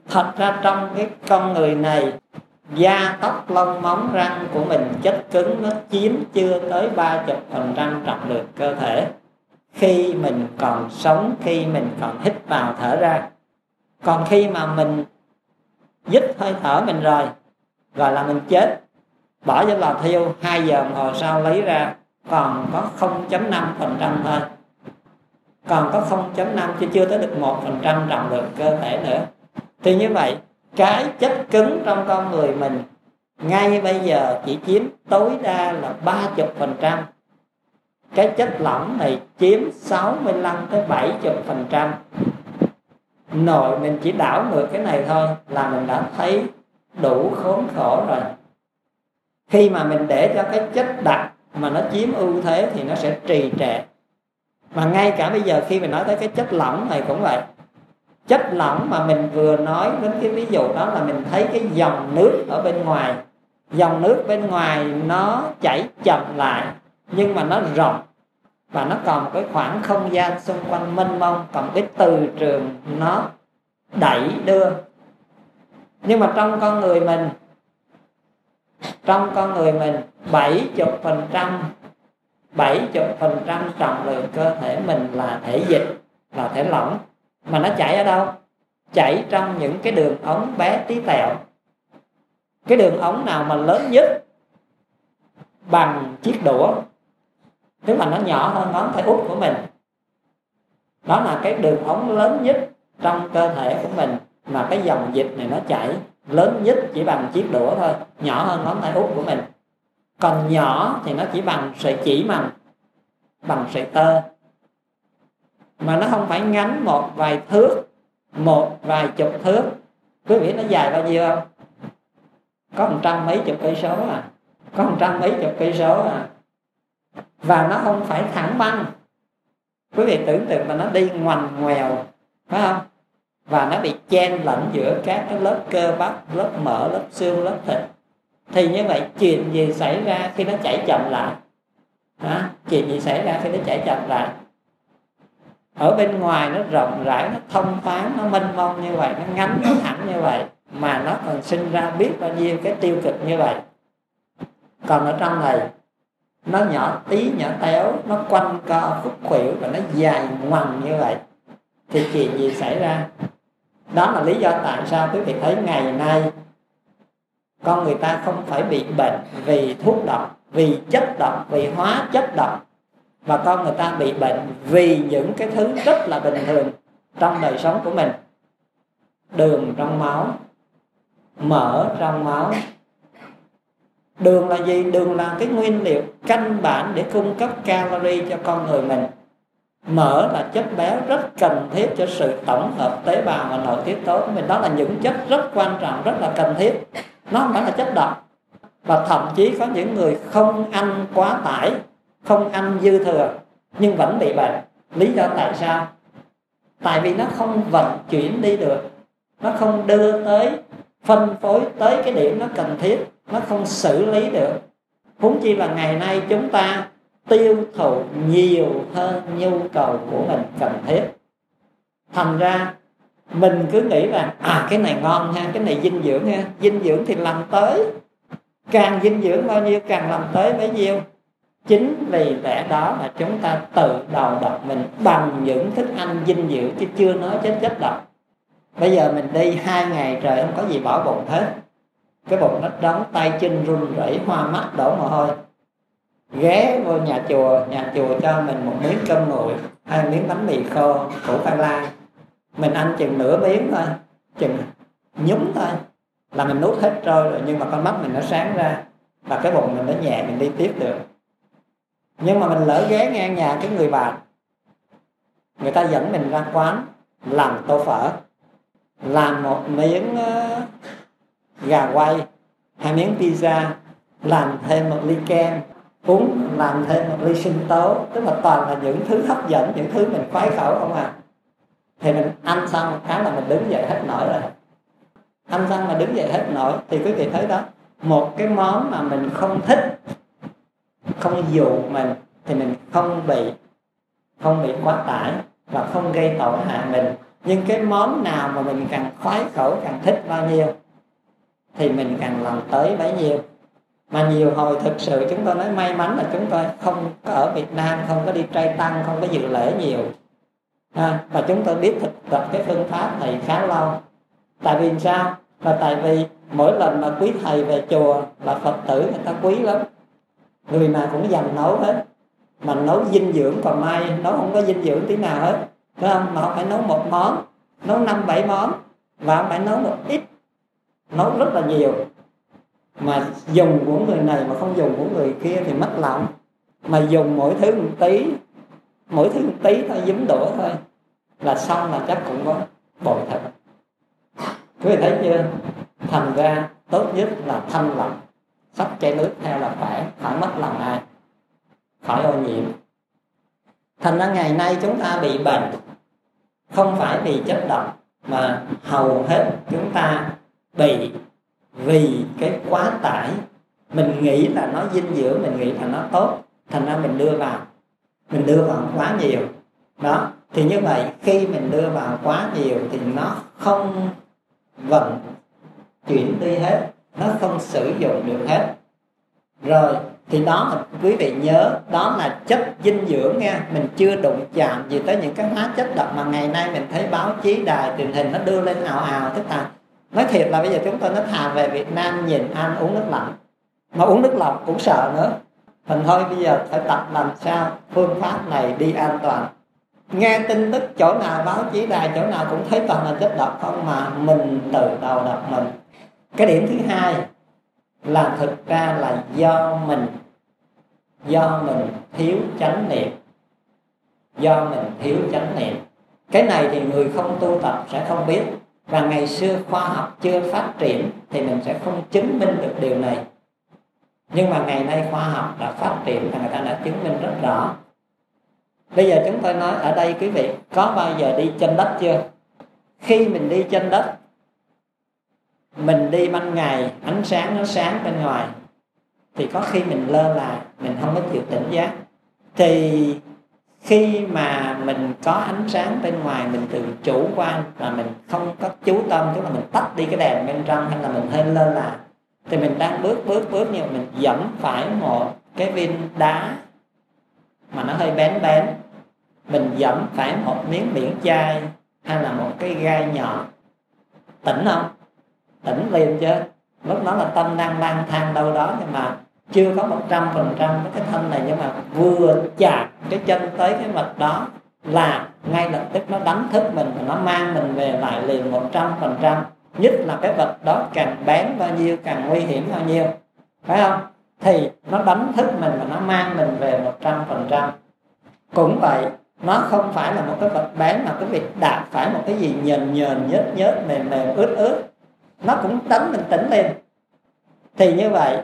Thật ra trong cái con người này, da tóc lông móng răng của mình chất cứng nó chiếm chưa tới 30% trọng lượng cơ thể khi mình còn sống, khi mình còn hít vào thở ra. Còn khi mà mình dứt hơi thở mình rồi, gọi là mình chết, bỏ vô lò thiêu, 2 giờ đồng hồ sau lấy ra còn có 0,5% thôi, còn có 0,5 chứ chưa tới được 1% trọng lượng cơ thể nữa. Thì như vậy cái chất cứng trong con người mình ngay bây giờ chỉ chiếm tối đa là 30%. Cái chất lỏng này chiếm 65-70%. Nội mình chỉ đảo ngược cái này thôi là mình đã thấy đủ khốn khổ rồi. Khi mà mình để cho cái chất đặc mà nó chiếm ưu thế thì nó sẽ trì trệ. Mà ngay cả bây giờ khi mình nói tới cái chất lỏng này cũng vậy. Chất lỏng mà mình vừa nói đến cái ví dụ đó là mình thấy cái dòng nước ở bên ngoài. Dòng nước bên ngoài nó chảy chậm lại, nhưng mà nó rộng và nó còn cái khoảng không gian xung quanh mênh mông, còn cái từ trường nó đẩy đưa. Nhưng mà trong con người mình 70% trọng lượng cơ thể mình là thể dịch, là thể lỏng. Mà nó chảy ở đâu? Chảy trong những cái đường ống bé tí tẹo. Cái đường ống nào mà lớn nhất bằng chiếc đũa, tức là nó nhỏ hơn ngón tay út của mình, đó là cái đường ống lớn nhất trong cơ thể của mình. Mà cái dòng dịch này nó chảy lớn nhất chỉ bằng chiếc đũa thôi, nhỏ hơn ngón tay út của mình. Còn nhỏ thì nó chỉ bằng sợi chỉ mành, bằng sợi tơ, mà nó không phải ngắn một vài thước, một vài chục thước. Quý vị nó dài bao nhiêu không? Có 100 mấy chục cây số à, có 100 mấy chục cây số à. Và nó không phải thẳng băng. Quý vị tưởng tượng là nó đi ngoằn ngoèo, phải không? Và nó bị chen lẫn giữa các cái lớp cơ bắp, lớp mỡ, lớp xương, lớp thịt. Thì như vậy chuyện gì xảy ra khi nó chảy chậm lại? Chuyện gì xảy ra khi nó chảy chậm lại? Ở bên ngoài nó rộng rãi, nó thông thoáng, nó mênh mông như vậy, nó ngắn, nó thẳng như vậy, mà nó còn sinh ra biết bao nhiêu cái tiêu cực như vậy. Còn ở trong này nó nhỏ tí, nhỏ téo, nó quanh co khúc khuỷu và nó dài ngoằng như vậy. Thì chuyện gì xảy ra? Đó là lý do tại sao quý vị thấy ngày nay con người ta không phải bị bệnh vì thuốc độc, vì chất độc, vì hóa chất độc, mà con người ta bị bệnh vì những cái thứ rất là bình thường trong đời sống của mình. Đường trong máu, mỡ trong máu. Đường là gì? Đường là cái nguyên liệu căn bản để cung cấp calorie cho con người mình. Mỡ là chất béo rất cần thiết cho sự tổng hợp tế bào và nội tiết tố của mình. Đó là những chất rất quan trọng, rất là cần thiết. Nó không phải là chất độc. Và thậm chí có những người không ăn quá tải, không ăn dư thừa, nhưng vẫn bị bệnh. Lý do tại sao? Tại vì nó không vận chuyển đi được, nó không đưa tới, phân phối tới cái điểm nó cần thiết, nó không xử lý được. Huống chi là ngày nay chúng ta tiêu thụ nhiều hơn nhu cầu của mình cần thiết. Thành ra mình cứ nghĩ là cái này ngon ha, cái này dinh dưỡng ha. Dinh dưỡng thì làm tới, càng dinh dưỡng bao nhiêu càng làm tới bấy nhiêu. Chính vì lẽ đó là chúng ta tự đầu độc mình bằng những thức ăn dinh dưỡng, chứ chưa nói đến chất độc. Bây giờ mình đi 2 ngày trời không có gì bỏ bụng hết, cái bụng nó đóng, tay chân run rẩy, hoa mắt đổ mồ hôi. Ghé vô nhà chùa cho mình một miếng cơm nguội, 2 miếng bánh mì khô, củ khoai lang. Mình ăn chừng nửa miếng thôi, chừng nhúng thôi là mình nuốt hết trôi rồi. Nhưng mà con mắt mình nó sáng ra và cái bụng mình nó nhẹ, mình đi tiếp được. Nhưng mà mình lỡ ghé ngang nhà cái người bạn, người ta dẫn mình ra quán làm tô phở, làm một miếng gà quay, 2 miếng pizza, làm thêm một ly kem, làm thêm một ly sinh tố. Tức là toàn là những thứ hấp dẫn, những thứ mình khoái khẩu không à. Thì mình ăn xong một cái là mình đứng dậy hết nổi rồi. Ăn xong mà đứng dậy hết nổi thì quý vị thấy đó, một cái món mà mình không thích, không dụ mình, thì mình không bị quá tải và không gây tổn hại mình. Nhưng cái món nào mà mình càng khoái khẩu, càng thích bao nhiêu thì mình càng làm tới bấy nhiêu. Mà nhiều hồi thực sự chúng tôi nói may mắn là chúng tôi không có ở Việt Nam, không có đi trai tăng, không có dự lễ nhiều, và chúng tôi biết thực tập cái phương pháp này khá lâu. Tại vì sao? Là tại vì mỗi lần mà quý thầy về chùa là Phật tử người ta quý lắm, người nào cũng dành nấu hết, mà nấu dinh dưỡng còn may, nấu không có dinh dưỡng tí nào hết, phải không? Mà không phải nấu một món, nấu 5-7 món, và không phải nấu một ít, nấu rất là nhiều. Mà dùng của người này mà không dùng của người kia thì mất lòng. Mà dùng mỗi thứ một tí, mỗi thứ một tí thôi, giấm đũa thôi là xong, là chắc cũng có bội thật. Quý vị thấy chưa? Thành ra tốt nhất là thanh lọc, xách chai nước theo là khỏe, khỏi mất lòng ai, khỏi ô nhiễm. Thành ra ngày nay chúng ta bị bệnh không phải vì chất độc, mà hầu hết chúng ta bị vì cái quá tải. Mình nghĩ là nó dinh dưỡng, mình nghĩ là nó tốt, thành ra mình đưa vào quá nhiều đó. Thì như vậy khi mình đưa vào quá nhiều thì nó không vận chuyển đi hết, nó không sử dụng được hết. Rồi thì đó là quý vị nhớ, đó là chất dinh dưỡng nha. Mình chưa đụng chạm gì tới những cái hóa chất độc mà ngày nay mình thấy báo chí, đài truyền hình nó đưa lên ào ào. Tức là nói thiệt là bây giờ chúng tôi nó thà về Việt Nam nhìn ăn uống nước lạnh, mà uống nước lọc cũng sợ nữa. Thành thôi bây giờ phải tập làm sao phương pháp này đi an toàn. Nghe tin tức chỗ nào báo chí đài chỗ nào cũng thấy toàn là chất độc không, mà mình từ đầu độc mình. Cái điểm thứ hai là thực ra là do mình thiếu chánh niệm. Do mình thiếu chánh niệm. Cái này thì người không tu tập sẽ không biết, và ngày xưa khoa học chưa phát triển thì mình sẽ không chứng minh được điều này. Nhưng mà ngày nay khoa học đã phát triển và người ta đã chứng minh rất rõ. Bây giờ chúng tôi nói ở đây, quý vị có bao giờ đi trên đất chưa? Khi mình đi trên đất, mình đi ban ngày, ánh sáng nó sáng bên ngoài, thì có khi mình lơ là, mình không có chịu tỉnh giác. Thì khi mà mình có ánh sáng bên ngoài, mình từ chủ quan và mình không có chú tâm, tức là mình tắt đi cái đèn bên trong, hay là mình hơi lơ là, thì mình đang bước như mình dẫm phải một cái viên đá mà nó hơi bén, mình dẫm phải một miếng biển chai hay là một cái gai nhọn. Tỉnh không? Tỉnh liền chứ. Lúc đó là tâm đang lang thang đâu đó, nhưng mà chưa có 100% cái thân này, nhưng mà vừa chạm cái chân tới cái vật đó là ngay lập tức nó đánh thức mình và nó mang mình về lại liền 100%. Nhất là cái vật đó càng bén bao nhiêu, càng nguy hiểm bao nhiêu, phải không? Thì nó đánh thức mình và nó mang mình về 100%. Cũng vậy, nó không phải là một cái vật bén mà cái việc đạp phải một cái gì nhờn nhớt mềm ướt, nó cũng đánh mình tỉnh liền. Thì như vậy,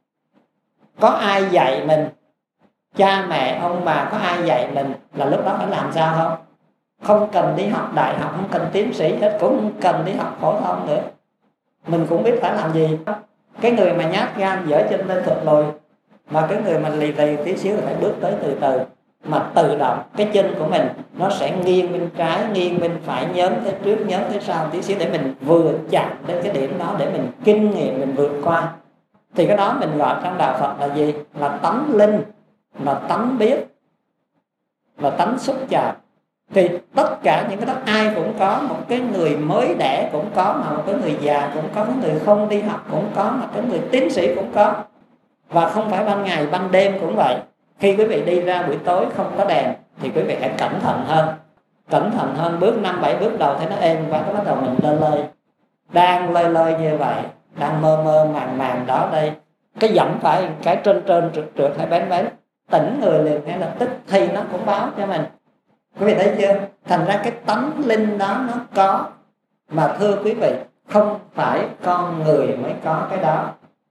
có ai dạy mình, cha mẹ ông bà có ai dạy mình là lúc đó phải làm sao không? Không cần đi học đại học, không cần tiến sĩ hết, cũng không cần đi học phổ thông nữa, mình cũng biết phải làm gì. Cái người mà nhát gan dở chân lên thụt lùi, mà cái người mà lì tí xíu thì phải bước tới từ từ, mà tự động cái chân của mình nó sẽ nghiêng bên trái, nghiêng bên phải, nhớm tới trước, nhớm tới sau tí xíu, để mình vừa chạm đến cái điểm đó, để mình kinh nghiệm, mình vượt qua. Thì cái đó mình gọi trong đạo Phật là gì? Là tánh linh, là tánh biết, là tánh xúc chạm. Thì tất cả những cái đó ai cũng có, một cái người mới đẻ cũng có, mà một cái người già cũng có, cái người không đi học cũng có, mà cái người tiến sĩ cũng có. Và không phải ban ngày, ban đêm cũng vậy. Khi quý vị đi ra buổi tối không có đèn thì quý vị hãy cẩn thận hơn. Cẩn thận hơn, bước 5-7 bước đầu thấy nó êm quá, cái bắt đầu mình lơi lơi. Đang lơi lơi như vậy, đang mơ màng đó đây, cái dẫm phải cái trên trượt hay bén, tỉnh người liền ngay lập tức, thì nó cũng báo cho mình. Quý vị thấy chưa? Thành ra cái tánh linh đó nó có. Mà thưa quý vị, không phải con người mới có cái đó.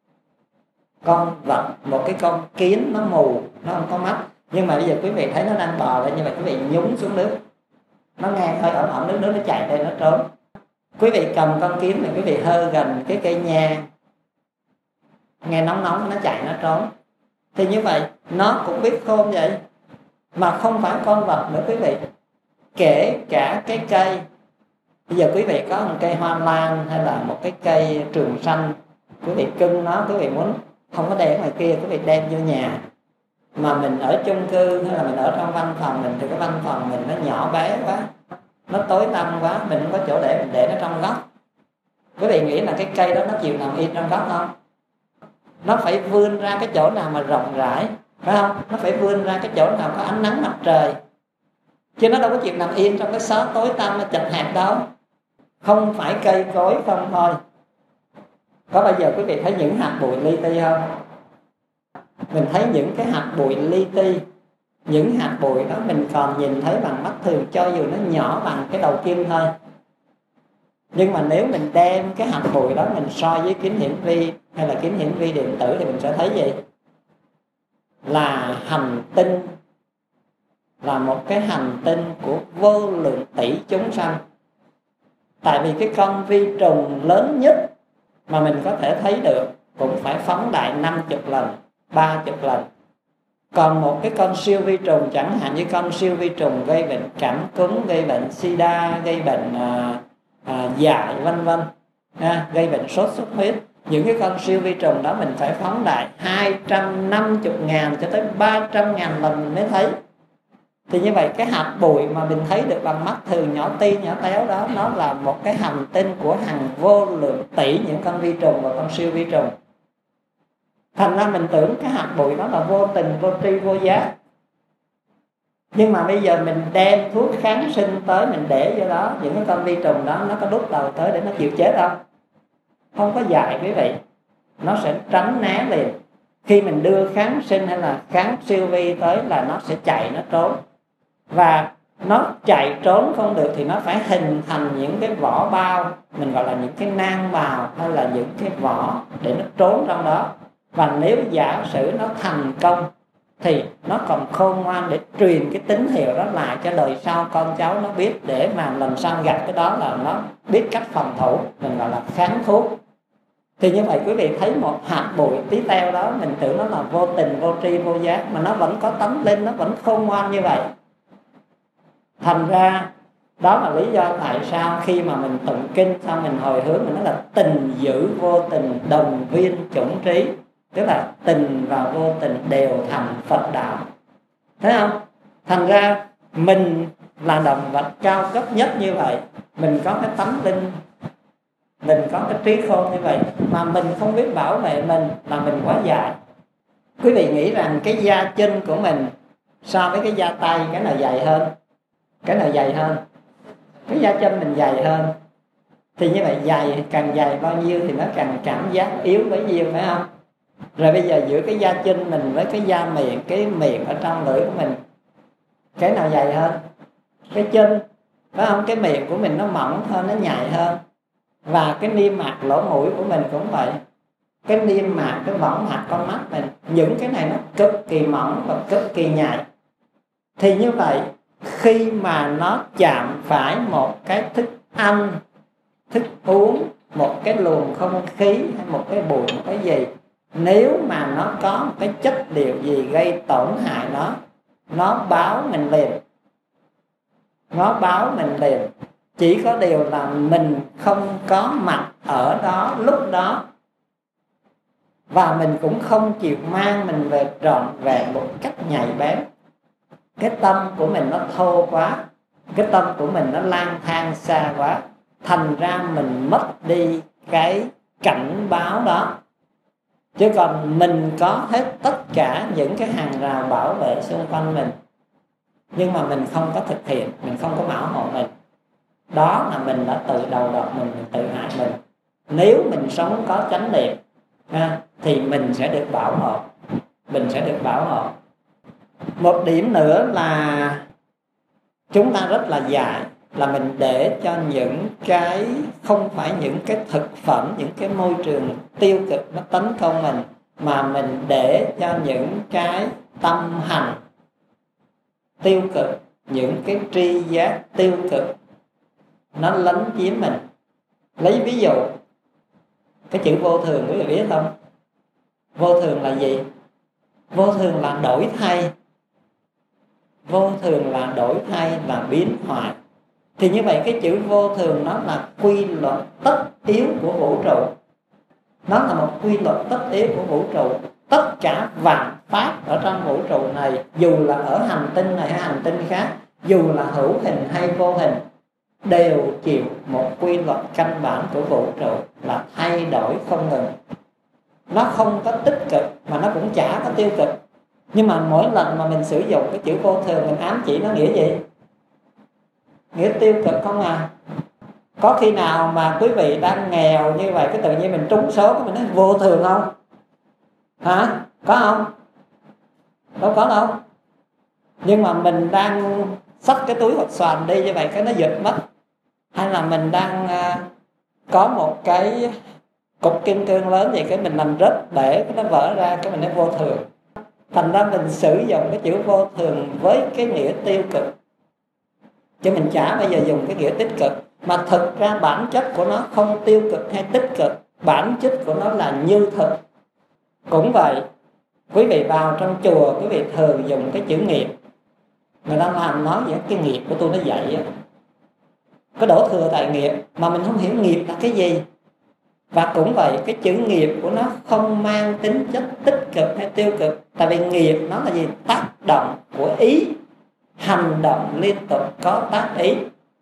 Con vật, một cái con kiến nó mù, nó không có mắt, nhưng mà bây giờ quý vị thấy nó đang bò lên như vậy, quý vị nhúng xuống nước, nó nghe hơi ẩm nước nó chạy lên, nó trốn. Quý vị cầm con kiến này, quý vị hơ gần cái cây nhang, nghe nóng nó chạy, nó trốn. Thì như vậy nó cũng biết khôn vậy. Mà không phải con vật nữa quý vị, kể cả cái cây Bây giờ quý vị có một cây hoa lan hay là một cái cây trường xanh, quý vị cưng nó, quý vị muốn không có đem ngoài kia, quý vị đem vô nhà. Mà mình ở chung cư hay là mình ở trong văn phòng mình thì cái văn phòng mình nó nhỏ bé quá, nó tối tăm quá, mình không có chỗ để, mình để nó trong góc. Quý vị nghĩ là cái cây đó nó chịu nằm yên trong góc không? Nó phải vươn ra cái chỗ nào mà rộng rãi, phải không? Nó phải vươn ra cái chỗ nào có ánh nắng mặt trời, chứ nó đâu có chịu nằm yên trong cái xó tối tăm nó chật hẹp đâu. Không phải cây cối không thôi. Có bao giờ quý vị thấy những hạt bụi li ti không? Mình thấy những cái hạt bụi li ti, những hạt bụi đó mình còn nhìn thấy bằng mắt thường, cho dù nó nhỏ bằng cái đầu kim thôi. Nhưng mà nếu mình đem cái hạt bụi đó mình so với kính hiển vi hay là kính hiển vi điện tử thì mình sẽ thấy gì? Là hành tinh, là một cái hành tinh của vô lượng tỷ chúng sanh. Tại vì cái con vi trùng lớn nhất mà mình có thể thấy được cũng phải phóng đại 50 lần, 30 lần. Còn một cái con siêu vi trùng, chẳng hạn như con siêu vi trùng gây bệnh cảm cúm, gây bệnh sida, gây bệnh dại vân vân, gây bệnh sốt xuất huyết, những cái con siêu vi trùng đó mình phải phóng đại 250.000 cho tới 300.000 lần mình mới thấy. Thì như vậy cái hạt bụi mà mình thấy được bằng mắt thường nhỏ ti nhỏ téo đó, nó là một cái hành tinh của hàng vô lượng tỷ những con vi trùng và con siêu vi trùng. Thành ra mình tưởng cái hạt bụi đó là vô tình, vô tri, vô giác. Nhưng mà bây giờ mình đem thuốc kháng sinh tới mình để vô đó, những cái con vi trùng đó nó có đút đầu tới để nó chịu chết không? Không có dại quý vị. Nó sẽ tránh né liền. Khi mình đưa kháng sinh hay là kháng siêu vi tới là nó sẽ chạy, nó trốn. Và nó chạy trốn không được thì nó phải hình thành những cái vỏ bao, mình gọi là những cái nang bào hay là những cái vỏ để nó trốn trong đó. Và nếu giả sử nó thành công thì nó còn khôn ngoan để truyền cái tín hiệu đó lại cho đời sau con cháu nó biết, để mà lần sau gặp cái đó là nó biết cách phòng thủ, mình gọi là kháng thuốc. Thì như vậy quý vị thấy một hạt bụi tí teo đó, mình tưởng nó là vô tình, vô tri, vô giác, mà nó vẫn có tấm linh, nó vẫn khôn ngoan như vậy. Thành ra đó là lý do tại sao khi mà mình tụng kinh xong mình hồi hướng, mình nói là tình giữ vô tình đồng viên chủng trí, tức là tình và vô tình đều thành Phật đạo. Thấy không? Thành ra mình là động vật cao cấp nhất như vậy, mình có cái tấm linh, mình có cái trí khôn như vậy, mà mình không biết bảo vệ mình là mình quá dại. Quý vị nghĩ rằng cái da chân của mình so với cái da tay, cái nào dày hơn? Cái nào dày hơn? Cái da chân mình dày hơn. Thì như vậy dày, càng dày bao nhiêu thì nó càng cảm giác yếu bấy nhiêu, phải không? Rồi bây giờ giữa cái da chân mình với cái da miệng, cái miệng ở trong lưỡi của mình, cái nào dày hơn? Cái chân, phải không? Cái miệng của mình nó mỏng hơn, nó nhạy hơn. Và cái niêm mạc lỗ mũi của mình cũng vậy. Cái niêm mạc, cái võng mạc con mắt mình, những cái này nó cực kỳ mỏng và cực kỳ nhạy. Thì như vậy khi mà nó chạm phải một cái thức ăn, thức uống, một cái luồng không khí hay một cái bụi, một cái gì, nếu mà nó có một cái chất liệu gì gây tổn hại nó báo mình liền. Nó báo mình liền. Chỉ có điều là mình không có mặt ở đó lúc đó, và mình cũng không chịu mang mình về trọn vẹn một cách nhạy bén. Cái tâm của mình nó thô quá, cái tâm của mình nó lang thang xa quá, thành ra mình mất đi cái cảnh báo đó. Chứ còn mình có hết tất cả những cái hàng rào bảo vệ xung quanh mình, nhưng mà mình không có thực hiện, mình không có bảo hộ mình. Đó là mình đã tự đầu độc mình tự hại mình. Nếu mình sống có chánh niệm thì mình sẽ được bảo hộ. Mình sẽ được bảo hộ. Một điểm nữa là chúng ta rất là dại, là mình để cho những cái không phải những cái thực phẩm, những cái môi trường tiêu cực nó tấn công mình, mà mình để cho những cái tâm hành tiêu cực, những cái tri giác tiêu cực nó lấn chiếm mình. Lấy ví dụ cái chữ vô thường, quý vị biết không? Vô thường là gì? Vô thường là đổi thay. Vô thường là đổi thay, là biến hoại. Thì như vậy cái chữ vô thường nó là quy luật tất yếu của vũ trụ. Nó là một quy luật tất yếu của vũ trụ. Tất cả vạn pháp ở trong vũ trụ này, dù là ở hành tinh này hay hành tinh khác, dù là hữu hình hay vô hình, đều chịu một quy luật căn bản của vũ trụ là thay đổi không ngừng. Nó không có tích cực mà nó cũng chả có tiêu cực. Nhưng mà mỗi lần mà mình sử dụng cái chữ vô thường, mình ám chỉ nó nghĩa gì? Nghĩa tiêu cực không à? Có khi nào mà quý vị đang nghèo như vậy, cái tự nhiên mình trúng số cái mình nói vô thường không? Hả? Có không? Đâu có đâu. Nhưng mà mình đang xách cái túi hột xoàn đi như vậy cái nó giật mất. Hay là mình đang có một cái cục kim cương lớn vậy cái mình làm rớt bể cái nó vỡ ra cái mình nói vô thường. Thành ra mình sử dụng cái chữ vô thường với cái nghĩa tiêu cực, chứ mình chả bao giờ dùng cái nghĩa tích cực. Mà thực ra bản chất của nó không tiêu cực hay tích cực, bản chất của nó là như thực. Cũng vậy, quý vị vào trong chùa, quý vị thường dùng cái chữ nghiệp. Người ta làm nói vậy, cái nghiệp của tôi nó vậy á, có đổ thừa tại nghiệp, mà mình không hiểu nghiệp là cái gì. Và cũng vậy, cái chữ nghiệp của nó không mang tính chất tích cực hay tiêu cực. Tại vì nghiệp nó là gì? Tác động của ý, hành động liên tục có tác ý.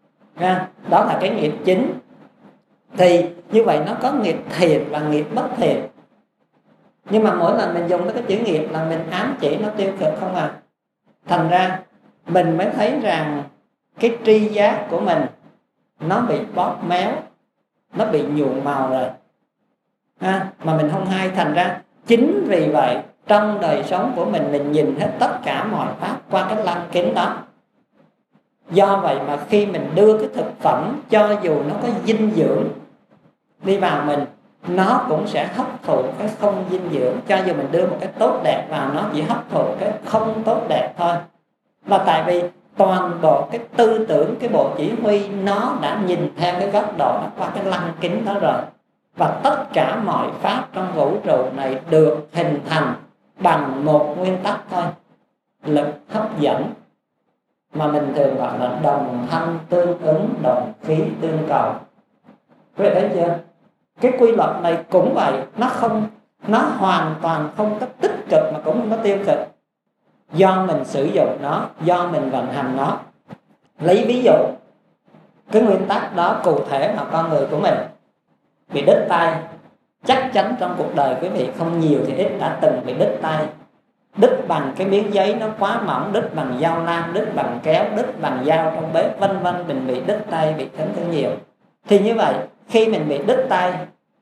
Đó là cái nghiệp chính. Thì như vậy nó có nghiệp thiện và nghiệp bất thiện. Nhưng mà mỗi lần mình dùng cái chữ nghiệp là mình ám chỉ nó tiêu cực không à. Thành ra mình mới thấy rằng cái tri giác của mình nó bị bóp méo, nó bị nhuộm màu rồi mà mình không hay. Thành ra chính vì vậy trong đời sống của mình nhìn hết tất cả mọi pháp qua cái lăng kính đó. Do vậy mà khi mình đưa cái thực phẩm, cho dù nó có dinh dưỡng đi vào mình, nó cũng sẽ hấp thụ cái không dinh dưỡng. Cho dù mình đưa một cái tốt đẹp vào, nó chỉ hấp thụ cái không tốt đẹp thôi. Là tại vì toàn bộ cái tư tưởng, cái bộ chỉ huy nó đã nhìn theo cái góc độ nó qua cái lăng kính đó rồi. Và tất cả mọi pháp trong vũ trụ này được hình thành bằng một nguyên tắc thôi, lực hấp dẫn, mà mình thường gọi là đồng thanh tương ứng, đồng khí tương cầu. Quý vị thấy chưa? Cái quy luật này cũng vậy, nó hoàn toàn không có tích cực mà cũng không có tiêu cực. Do mình sử dụng nó, do mình vận hành nó. Lấy ví dụ, cái nguyên tắc đó cụ thể là con người của mình bị đứt tay. Chắc chắn trong cuộc đời quý vị không nhiều thì ít đã từng bị đứt tay. Đứt bằng cái miếng giấy nó quá mỏng, đứt bằng dao lam, đứt bằng kéo, đứt bằng dao trong bếp, vân vân. Mình bị đứt tay, bị chấn thương nhiều. Thì như vậy, khi mình bị đứt tay,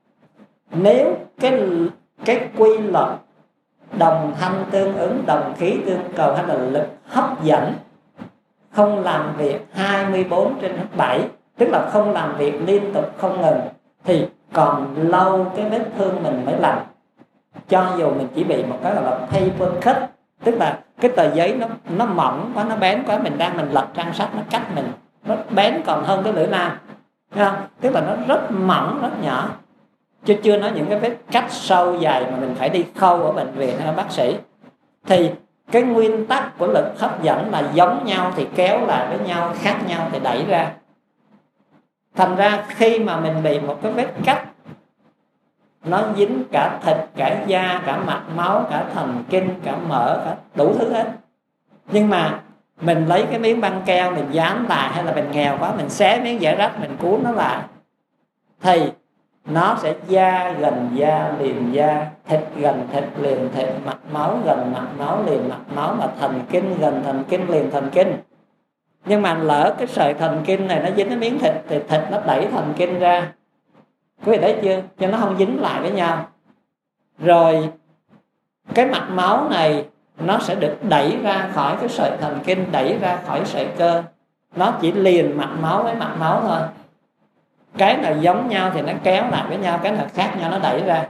nếu cái quy luật đồng thanh tương ứng, đồng khí tương cầu hay là lực hấp dẫn không làm việc 24/7, tức là không làm việc liên tục không ngừng, thì còn lâu cái vết thương mình mới lành. Cho dù mình chỉ bị một cái gọi là paper cut, tức là cái tờ giấy nó mỏng quá, nó bén quá, mình lật trang sách nó cắt mình, nó bén còn hơn cái lưỡi lam, tức là nó rất mỏng, rất nhỏ. Chưa nói những cái vết cắt sâu dài mà mình phải đi khâu ở bệnh viện hay bác sĩ. Thì cái nguyên tắc của lực hấp dẫn là giống nhau thì kéo lại với nhau, khác nhau thì đẩy ra. Thành ra khi mà mình bị một cái vết cắt, nó dính cả thịt, cả da, cả mạch máu, cả thần kinh, cả mỡ, cả đủ thứ hết. Nhưng mà mình lấy cái miếng băng keo mình dán lại, hay là mình nghèo quá mình xé miếng vải rách mình cuốn nó lại, thì nó sẽ da gần da liền da, thịt gần thịt liền thịt, mạch máu gần mạch máu liền mạch máu, mà thần kinh gần thần kinh liền thần kinh. Nhưng mà lỡ cái sợi thần kinh này nó dính cái miếng thịt thì thịt nó đẩy thần kinh ra. Quý vị thấy chưa? Cho nó không dính lại với nhau. Rồi cái mạch máu này nó sẽ được đẩy ra khỏi cái sợi thần kinh, đẩy ra khỏi sợi cơ. Nó chỉ liền mạch máu với mạch máu thôi. Cái nào giống nhau thì nó kéo lại với nhau, cái nào khác nhau nó đẩy ra.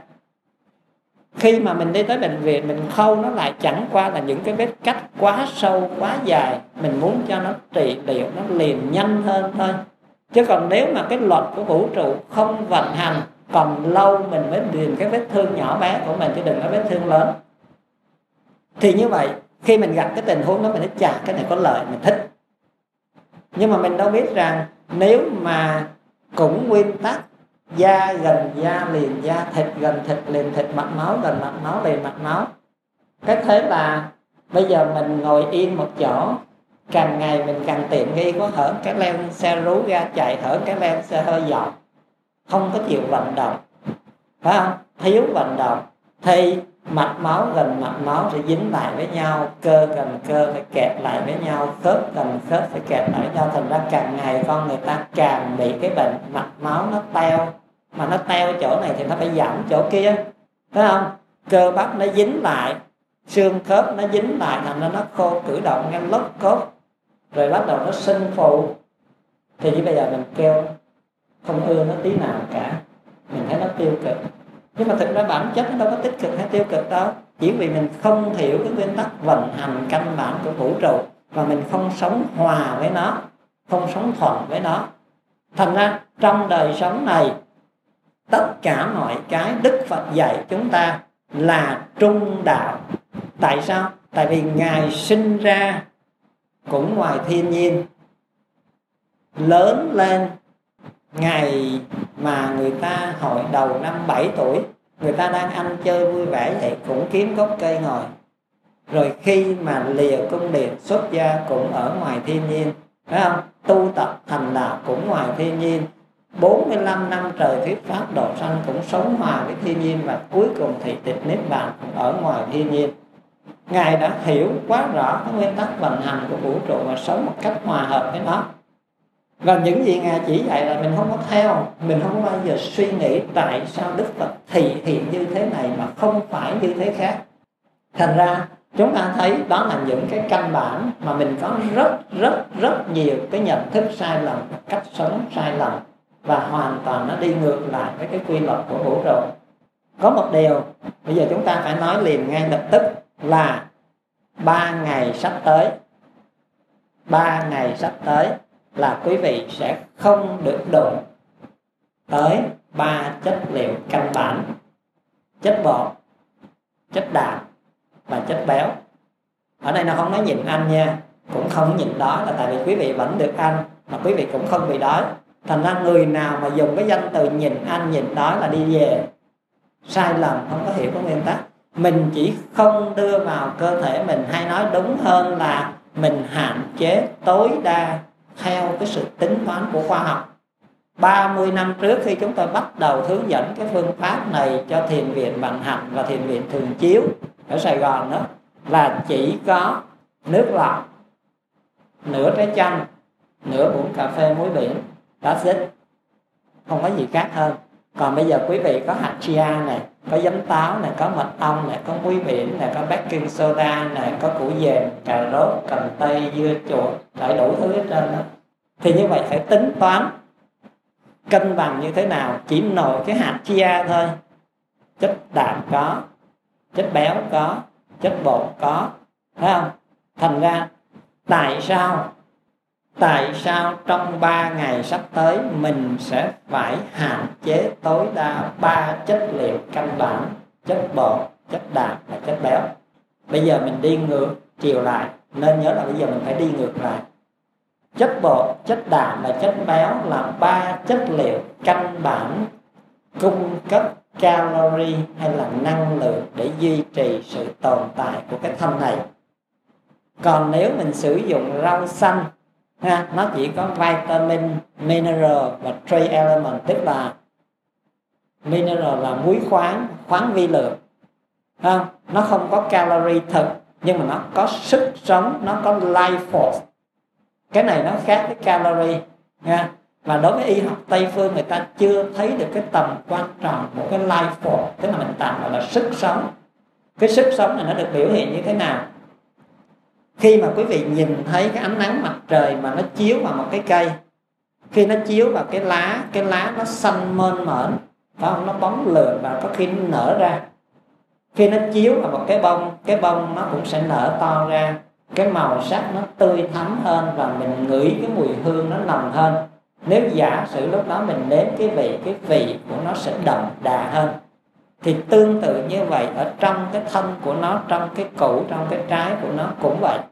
Khi mà mình đi tới bệnh viện, mình khâu nó lại chẳng qua là những cái vết cắt quá sâu, quá dài. Mình muốn cho nó trị liệu, nó liền nhanh hơn thôi. Chứ còn nếu mà cái luật của vũ trụ không vận hành, còn lâu mình mới điền cái vết thương nhỏ bé của mình, chứ đừng có vết thương lớn. Thì như vậy, khi mình gặp cái tình huống đó, mình nói chà, cái này có lợi, mình thích. Nhưng mà mình đâu biết rằng nếu mà cũng nguyên tắc da gần da liền da, thịt gần thịt liền thịt, mạch máu gần mạch máu liền mạch máu. Cái thế là bây giờ mình ngồi yên một chỗ, càng ngày mình càng tiện nghi quá, hở cái leo xe rú ra chạy, hở cái leo xe hơi dọn, không có chịu vận động, phải không? Thiếu vận động thì mạch máu gần mạch máu sẽ dính lại với nhau, cơ gần cơ phải kẹp lại với nhau, khớp gần khớp phải kẹp lại với nhau. Thành ra càng ngày con người ta càng bị cái bệnh mạch máu nó teo, mà nó teo chỗ này thì nó phải giảm chỗ kia, phải không? Cơ bắp nó dính lại, xương khớp nó dính lại, thành ra nó khô, cử động ngay lóc cốt, rồi bắt đầu nó sinh phụ. Thì như bây giờ mình kêu không ưa nó tí nào cả, mình thấy nó tiêu cực, nhưng mà thực ra bản chất nó đâu có tích cực hay tiêu cực đâu, chỉ vì mình không hiểu cái nguyên tắc vận hành căn bản của vũ trụ, và mình không sống hòa với nó, không sống thuận với nó. Thành ra trong đời sống này, tất cả mọi cái Đức Phật dạy chúng ta là trung đạo. Tại sao? Tại vì Ngài sinh ra cũng ngoài thiên nhiên, lớn lên ngày mà người ta hội đầu năm 7 tuổi, người ta đang ăn chơi vui vẻ vậy cũng kiếm gốc cây ngồi. Rồi khi mà lìa cung điện xuất gia cũng ở ngoài thiên nhiên, phải không? Tu tập thành đạo cũng ngoài thiên nhiên. 45 năm trời thuyết pháp độ sanh cũng sống hòa với thiên nhiên, và cuối cùng thì tịch niết bàn cũng ở ngoài thiên nhiên. Ngài đã hiểu quá rõ cái nguyên tắc vận hành của vũ trụ và sống một cách hòa hợp với nó. Và những gì Ngài chỉ dạy là mình không có theo, mình không bao giờ suy nghĩ tại sao Đức Phật thị hiện như thế này mà không phải như thế khác. Thành ra chúng ta thấy đó là những cái căn bản mà mình có rất nhiều cái nhận thức sai lầm, cách sống sai lầm, và hoàn toàn nó đi ngược lại với cái quy luật của vũ trụ. Có một điều bây giờ chúng ta phải nói liền ngay lập tức là 3 ngày sắp tới, 3 ngày sắp tới là quý vị sẽ không được đụng tới 3 chất liệu căn bản: chất bột, chất đạm và chất béo. Ở đây nó không nói nhịn ăn nha, cũng không nhịn đói, là tại vì quý vị vẫn được ăn mà quý vị cũng không bị đói. Thành ra người nào mà dùng cái danh từ nhịn ăn nhịn đói là đi về sai lầm, không có hiểu cái nguyên tắc. Mình chỉ không đưa vào cơ thể mình, hay nói đúng hơn là mình hạn chế tối đa theo cái sự tính toán của khoa học. 30 năm trước khi chúng tôi bắt đầu hướng dẫn cái phương pháp này cho thiền viện Vận Hạnh và thiền viện Thường Chiếu ở Sài Gòn đó, là chỉ có nước lọc, nửa trái chanh, nửa muỗng cà phê muối biển, that's it, không có gì khác hơn. Còn bây giờ quý vị có hạt chia này, có giấm táo này, có mật ong này, có muối biển này, có baking soda này, có củ dền, cà rốt, cần tây, dưa chuột, lại đủ thứ hết trơn đó. Thì như vậy phải tính toán cân bằng như thế nào, chỉ nổi cái hạt chia thôi. Chất đạm có, chất béo có, chất bột có, thấy không? Thành ra tại sao trong 3 ngày sắp tới mình sẽ phải hạn chế tối đa 3 chất liệu căn bản: chất bột, chất đạm và chất béo. Bây giờ mình đi ngược chiều lại, nên nhớ là bây giờ mình phải đi ngược lại. Chất bột, chất đạm và chất béo là 3 chất liệu căn bản cung cấp calorie hay là năng lượng để duy trì sự tồn tại của cái thân này. Còn nếu mình sử dụng rau xanh, nó chỉ có vitamin, mineral và trace element, tức là mineral là muối khoáng, khoáng vi lượng, không? Nó không có calorie thực, nhưng mà nó có sức sống, nó có life force. Cái này nó khác với calorie nha. Và đối với y học Tây phương, người ta chưa thấy được cái tầm quan trọng của cái life force, tức là mình tạm gọi là sức sống. Cái sức sống này nó được biểu hiện như thế nào? Khi mà quý vị nhìn thấy cái ánh nắng mặt trời mà nó chiếu vào một cái cây, khi nó chiếu vào cái lá nó xanh mơn mởn, phải không? Nó bóng lượn và có khi nó nở ra. Khi nó chiếu vào một cái bông nó cũng sẽ nở to ra, cái màu sắc nó tươi thắm hơn và mình ngửi cái mùi hương nó nồng hơn. Nếu giả sử lúc đó mình nếm cái vị của nó sẽ đậm đà hơn. Thì tương tự như vậy, ở trong cái thân của nó, trong cái củ, trong cái trái của nó cũng vậy.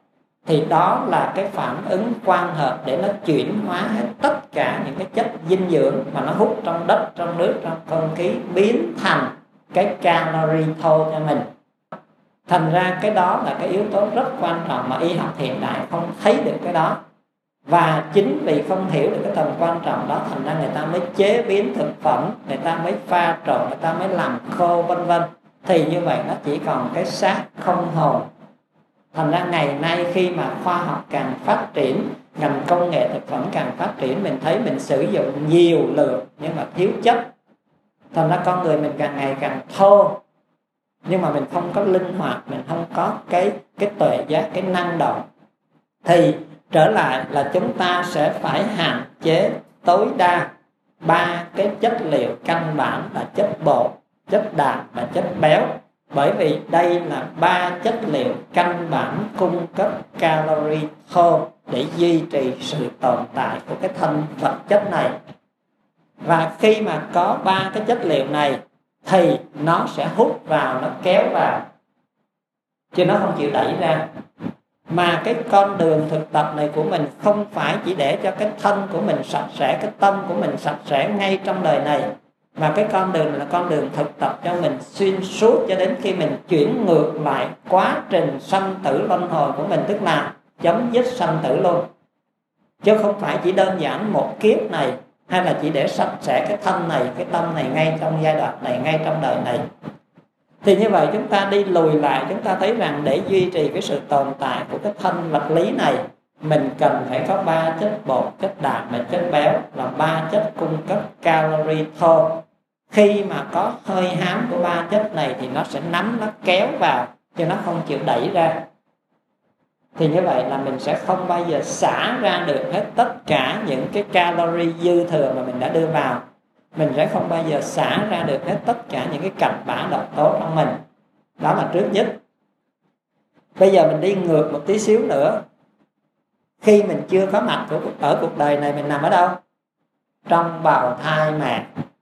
thì đó là cái phản ứng quang hợp để nó chuyển hóa hết tất cả những cái chất dinh dưỡng mà nó hút trong đất, trong nước, trong không khí, biến thành cái calorie thô cho mình. Thành ra cái đó là cái yếu tố rất quan trọng mà y học hiện đại không thấy được cái đó. Và chính vì không hiểu được cái tầm quan trọng đó, thành ra người ta mới chế biến thực phẩm, người ta mới pha trộn, người ta mới làm khô vân vân. Thì như vậy nó chỉ còn cái xác không hồn. Thành ra ngày nay khi mà khoa học càng phát triển, ngành công nghệ thực phẩm càng phát triển, mình thấy mình sử dụng nhiều lượng nhưng mà thiếu chất. Thành ra con người mình càng ngày càng thô, nhưng mà mình không có linh hoạt, mình không có cái tuệ giác, cái năng động. Thì trở lại là chúng ta sẽ phải hạn chế tối đa 3 cái chất liệu căn bản là chất bột, chất đạm và chất béo. Bởi vì đây là 3 chất liệu căn bản cung cấp calorie thô để duy trì sự tồn tại của cái thân vật chất này. Và khi mà có 3 cái chất liệu này thì nó sẽ hút vào, nó kéo vào, chứ nó không chịu đẩy ra. Mà cái con đường thực tập này của mình không phải chỉ để cho cái thân của mình sạch sẽ, cái tâm của mình sạch sẽ ngay trong đời này, mà cái con đường là con đường thực tập cho mình xuyên suốt cho đến khi mình chuyển ngược lại quá trình sanh tử luân hồi của mình, tức là chấm dứt sanh tử luôn. Chứ không phải chỉ đơn giản một kiếp này, hay là chỉ để sạch sẽ cái thân này, cái tâm này ngay trong giai đoạn này, ngay trong đời này. Thì như vậy chúng ta đi lùi lại, chúng ta thấy rằng để duy trì cái sự tồn tại của cái thân vật lý này, mình cần phải có 3 chất bột, chất đạm và chất béo, là 3 chất cung cấp calorie thô. Khi mà có hơi hám của 3 chất này thì nó sẽ nắm, nó kéo vào, chứ nó không chịu đẩy ra. Thì như vậy là mình sẽ không bao giờ xả ra được hết tất cả những cái calorie dư thừa mà mình đã đưa vào. Mình sẽ không bao giờ xả ra được hết tất cả những cái cặn bã độc tố trong mình. Đó là trước nhất. Bây giờ mình đi ngược một tí xíu nữa. Khi mình chưa có mặt ở cuộc đời này, mình nằm ở đâu? Trong bào thai mẹ.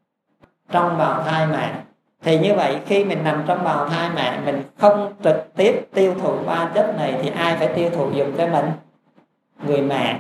Trong bào thai mẹ. Thì như vậy khi mình nằm trong bào thai mẹ, mình không trực tiếp tiêu thụ 3 chất này thì ai phải tiêu thụ dùng cho mình? Người mẹ.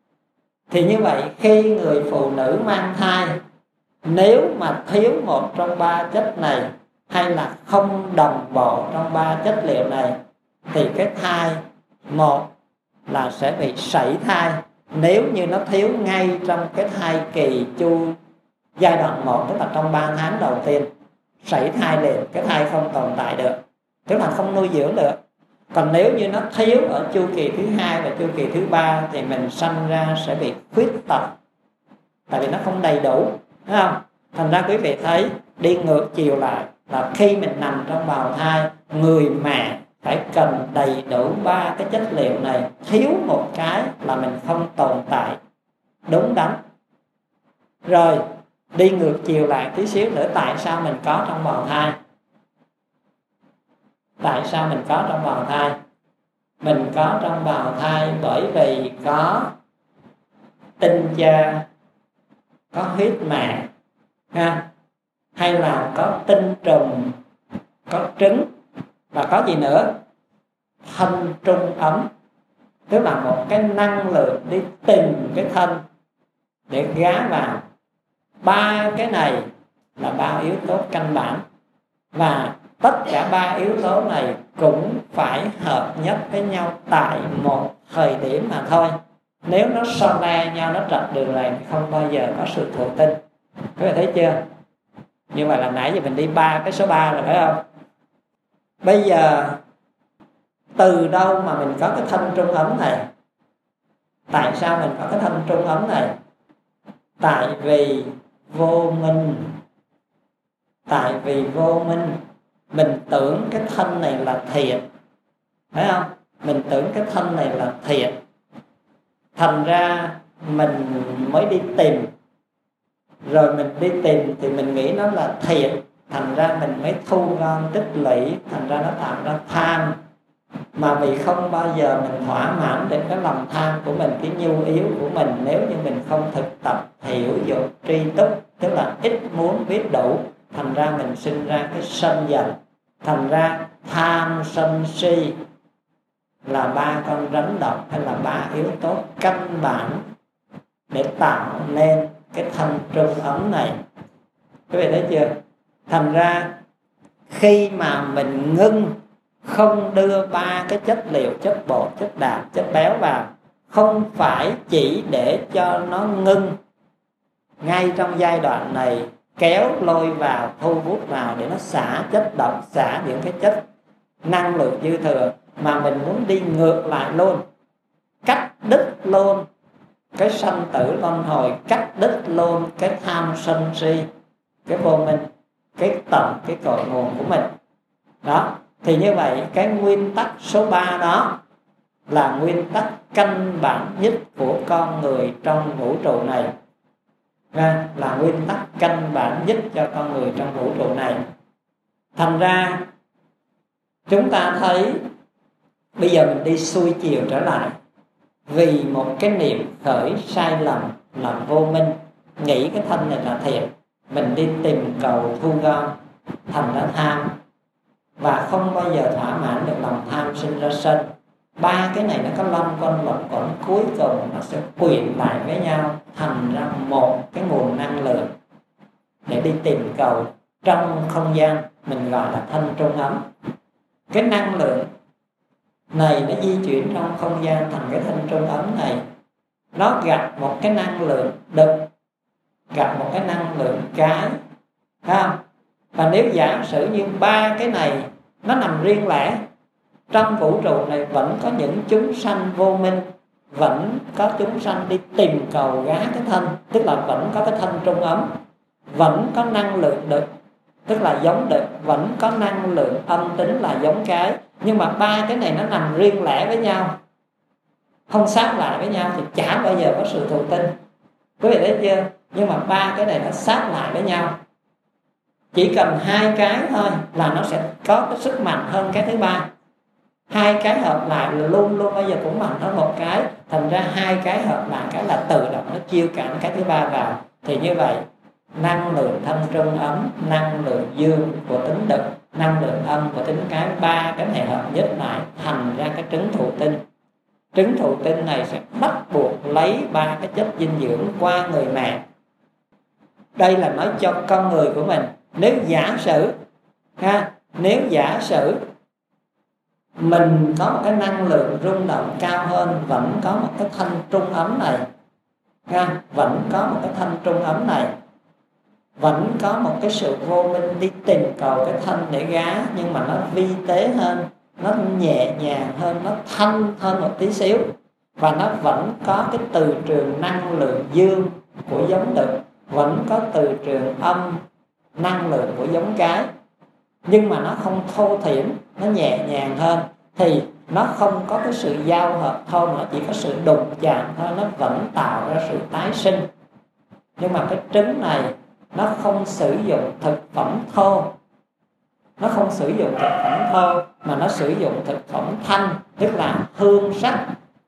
Thì như vậy khi người phụ nữ mang thai, nếu mà thiếu một trong 3 chất này, hay là không đồng bộ trong 3 chất liệu này, thì cái thai, một là sẽ bị sảy thai. Nếu như nó thiếu ngay trong cái thai kỳ chu giai đoạn 1, tức là trong 3 tháng đầu tiên, sảy thai liền, cái thai không tồn tại được, tức là không nuôi dưỡng được. Còn nếu như nó thiếu ở chu kỳ thứ 2 và chu kỳ thứ 3 thì mình sanh ra sẽ bị khuyết tật, tại vì nó không đầy đủ, đúng không? Thành ra quý vị thấy đi ngược chiều lại là khi mình nằm trong bào thai, người mẹ phải cần đầy đủ 3 cái chất liệu này, thiếu một cái là mình không tồn tại đúng đắn. Rồi đi ngược chiều lại tí xíu nữa, tại sao mình có trong bào thai? Tại sao mình có trong bào thai? Mình có trong bào thai bởi vì có tinh cha, có huyết mẹ, hay là có tinh trùng, có trứng, và có gì nữa? Thân trung ấm, tức là một cái năng lượng đi tìm cái thân để gá vào. 3 cái này là 3 yếu tố căn bản, và tất cả 3 yếu tố này cũng phải hợp nhất với nhau tại một thời điểm mà thôi. Nếu nó so le nhau, nó trật đường này thì không bao giờ có sự thụ tinh. Các bạn thấy chưa? Như vậy là nãy giờ mình đi 3 cái số 3 rồi, phải không? Bây giờ từ đâu mà mình có cái thân trung ấm này? Tại sao mình có cái thân trung ấm này? Tại vì vô minh. Tại vì vô minh, mình tưởng cái thân này là thiện, phải không? Mình tưởng cái thân này là thiện, thành ra mình mới đi tìm. Rồi mình đi tìm thì mình nghĩ nó là thiện, thành ra mình mới thu gom tích lũy, thành ra nó tạo ra tham. Mà vì không bao giờ mình thỏa mãn được cái lòng tham của mình, cái nhu yếu của mình, nếu như mình không thực tập hiểu dục tri túc, tức là ít muốn biết đủ, thành ra mình sinh ra cái sân giận, thành ra tham sân si là 3 con rắn độc, hay là 3 yếu tố căn bản để tạo nên cái thân trung ấm này. Các bạn thấy chưa? Thành ra khi mà mình ngưng, không đưa 3 cái chất liệu, chất bột, chất đạm, chất béo vào, không phải chỉ để cho nó ngưng ngay trong giai đoạn này, kéo lôi vào, thu hút vào để nó xả chất độc, xả những cái chất năng lượng dư thừa, mà mình muốn đi ngược lại luôn, cắt đứt luôn cái sanh tử luân hồi, cắt đứt luôn cái tham sân si, cái vô minh, cái tận, cái cội nguồn của mình. Đó, thì như vậy cái nguyên tắc số 3 đó là nguyên tắc căn bản nhất của con người trong vũ trụ này, là nguyên tắc căn bản nhất cho con người trong vũ trụ này. Thành ra chúng ta thấy bây giờ mình đi xuôi chiều trở lại, vì một cái niệm khởi sai lầm là vô minh, nghĩ cái thân này là thiện, mình đi tìm cầu thu gom, thành ra tham, và không bao giờ thỏa mãn được lòng tham, sinh ra sân. 3 cái này nó có 5 con luẩn quẩn, cuối cùng nó sẽ quyện lại với nhau thành ra một cái nguồn năng lượng để đi tìm cầu trong không gian, mình gọi là thân trung ấm. Cái năng lượng này nó di chuyển trong không gian thành cái thân trung ấm này, nó gặp một cái năng lượng đực, gặp một cái năng lượng cái, thấy không? Và nếu giả sử như 3 cái này nó nằm riêng lẻ, trong vũ trụ này vẫn có những chúng sanh vô minh, vẫn có chúng sanh đi tìm cầu gá cái thân, tức là vẫn có cái thân trung ấm, vẫn có năng lượng đực, tức là giống đực, vẫn có năng lượng âm tính là giống cái. Nhưng mà 3 cái này nó nằm riêng lẻ với nhau, không sát lại với nhau, thì chả bao giờ có sự thụ tinh. Quý vị thấy chưa? Nhưng mà 3 cái này nó sát lại với nhau, chỉ cần 2 cái thôi là nó sẽ có cái sức mạnh hơn cái thứ 3. 2 cái hợp lại là luôn luôn bây giờ cũng mạnh hơn một cái, thành ra 2 cái hợp lại cái là tự động nó chiêu cảm cái thứ 3 vào. Thì như vậy năng lượng thân trung ấm, năng lượng dương của tính đực, năng lượng âm của tính cái, 3 cái này hợp nhất lại thành ra cái trứng thụ tinh. Trứng thụ tinh này sẽ bắt buộc lấy 3 cái chất dinh dưỡng qua người mẹ. Đây là nói cho con người của mình. Nếu giả sử mình có một cái năng lượng rung động cao hơn, vẫn có một cái thân trung ấm này, vẫn có một cái thân trung ấm này, vẫn có một cái sự vô minh đi tìm cầu cái thân để gá, nhưng mà nó vi tế hơn, nó nhẹ nhàng hơn, nó thanh hơn một tí xíu, và nó vẫn có cái từ trường năng lượng dương của giống đực, vẫn có từ trường âm năng lượng của giống cái, nhưng mà nó không thô thiển, nó nhẹ nhàng hơn, thì nó không có cái sự giao hợp thôi, nó chỉ có sự đụng chạm thôi, nó vẫn tạo ra sự tái sinh. Nhưng mà cái trứng này nó không sử dụng thực phẩm thô, nó không sử dụng thực phẩm thô, mà nó sử dụng thực phẩm thanh, tức là hương sắc,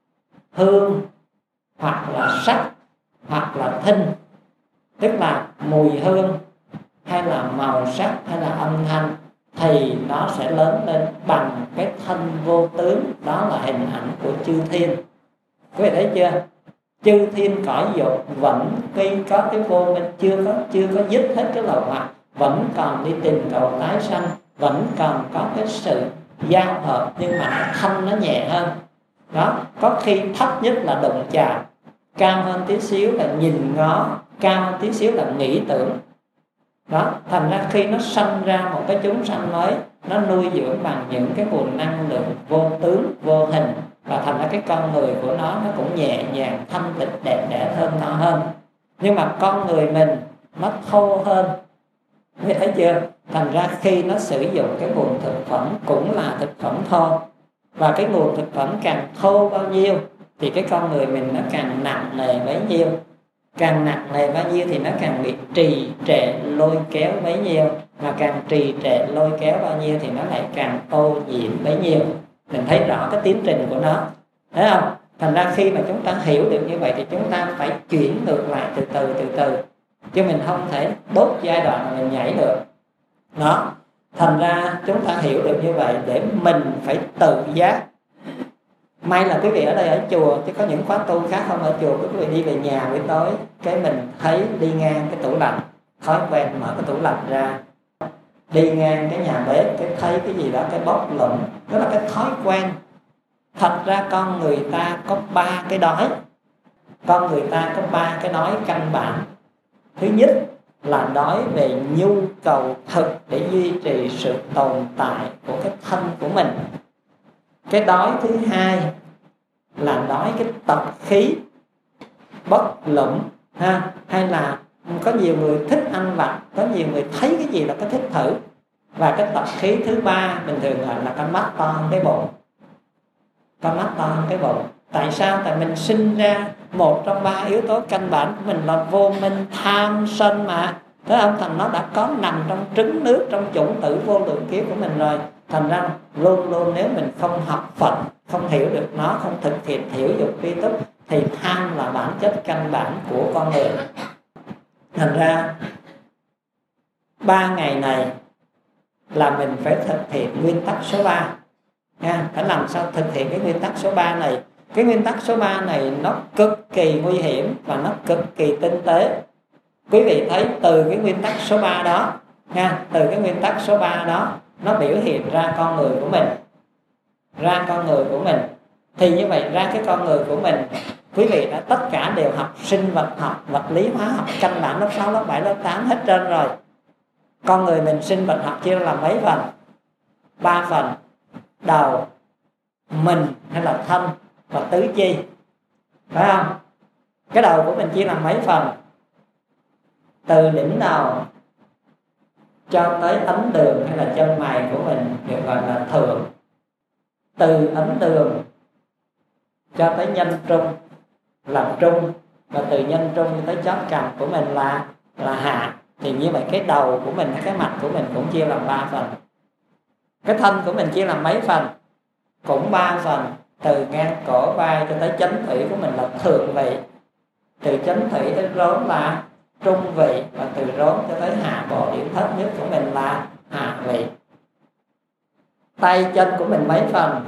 hương hoặc là sắc hoặc là thinh, tức là mùi hương hay là màu sắc hay là âm thanh, thì nó sẽ lớn lên bằng cái thân vô tướng, đó là hình ảnh của chư thiên. Quý vị thấy chưa? Chư thiên cõi dục vẫn tuy có cái vô minh, chưa có dứt hết cái lậu hoặc, vẫn còn đi tìm cầu tái sanh, vẫn còn có cái sự giao hợp, nhưng mà thanh nó nhẹ hơn. Đó, có khi thấp nhất là đụng chạm, cao hơn tí xíu là nhìn ngó, cao hơn tí xíu là nghĩ tưởng. Đó, thành ra khi nó sanh ra một cái chúng sanh mới, nó nuôi dưỡng bằng những cái nguồn năng lượng vô tướng, vô hình, và thành ra cái con người của nó cũng nhẹ nhàng, thanh tịnh, đẹp đẽ hơn nó hơn. Nhưng mà con người mình nó thô hơn, nghe thấy chưa? Thành ra khi nó sử dụng cái nguồn thực phẩm cũng là thực phẩm thô, và cái nguồn thực phẩm càng thô bao nhiêu thì cái con người mình nó càng nặng nề bấy nhiêu, càng nặng nề bao nhiêu thì nó càng bị trì trệ lôi kéo bấy nhiêu, mà càng trì trệ lôi kéo bao nhiêu thì nó lại càng ô nhiễm bấy nhiêu. Mình thấy rõ cái tiến trình của nó, thấy không? Thành ra khi mà chúng ta hiểu được như vậy thì chúng ta phải chuyển ngược lại từ từ, chứ mình không thể đốt giai đoạn mà mình nhảy được. Đó, thành ra chúng ta hiểu được như vậy để mình phải tự giác May là quý vị ở đây ở chùa, chứ có những khóa tu khác không ở chùa, quý vị đi về nhà buổi tối cái mình thấy đi ngang cái tủ lạnh, thói quen mở cái tủ lạnh ra, đi ngang cái nhà bếp cái thấy cái gì đó cái bốc lụm, đó là cái thói quen. Thật ra con người ta có 3 cái đói, con người ta có 3 cái đói căn bản. Thứ nhất là đói về nhu cầu thực để duy trì sự tồn tại của cái thân của mình. Cái đói thứ hai là đói cái tập khí bất lụm ha, hay là có nhiều người thích ăn vặt, có nhiều người thấy cái gì là có thích thử. Và cái tập khí thứ ba bình thường gọi là con mắt to hơn cái bụng. Con mắt to hơn cái bụng. Tại sao? Tại mình sinh ra một trong 3 yếu tố căn bản của mình là vô minh, tham, sân mà. Thế ông thành nó đã có nằm trong trứng nước, trong chủng tử vô lượng kiếp của mình rồi. Thành ra luôn luôn nếu mình không học Phật, không hiểu được nó, không thực hiện hiểu dục tri túc, thì tham là bản chất căn bản của con người. Thành ra 3 ngày này là mình phải thực hiện nguyên tắc số 3 nha. Phải làm sao thực hiện cái nguyên tắc số 3 này. Cái nguyên tắc số 3 này nó cực kỳ nguy hiểm và nó cực kỳ tinh tế. Quý vị thấy từ cái nguyên tắc số 3 đó nha, từ cái nguyên tắc số 3 đó nó biểu hiện ra con người của mình. Ra con người của mình. Thì như vậy ra cái con người của mình, quý vị đã tất cả đều học sinh vật học, vật lý, hóa học, căn bản lớp 6, lớp 7, lớp 8 hết trơn rồi. Con người mình sinh vật học chia làm mấy phần? 3 phần. Đầu, mình hay là thân và tứ chi, phải không? Cái đầu của mình chia làm mấy phần? Từ đỉnh đầu cho tới ấn đường hay là chân mày của mình được gọi là thượng. Từ ấn đường cho tới nhân trung là trung, và từ nhân trung cho tới chóp cằm của mình là hạ. Thì như vậy cái đầu của mình, cái mặt của mình cũng chia làm 3 phần. Cái thân của mình chia làm mấy phần? Cũng 3 phần. Từ ngang cổ vai cho tới chánh thủy của mình là thượng vị, từ chánh thủy tới rốn là trung vị, và từ rốn cho tới hạ bộ điểm thấp nhất của mình là hạ vị. Tay chân của mình mấy phần?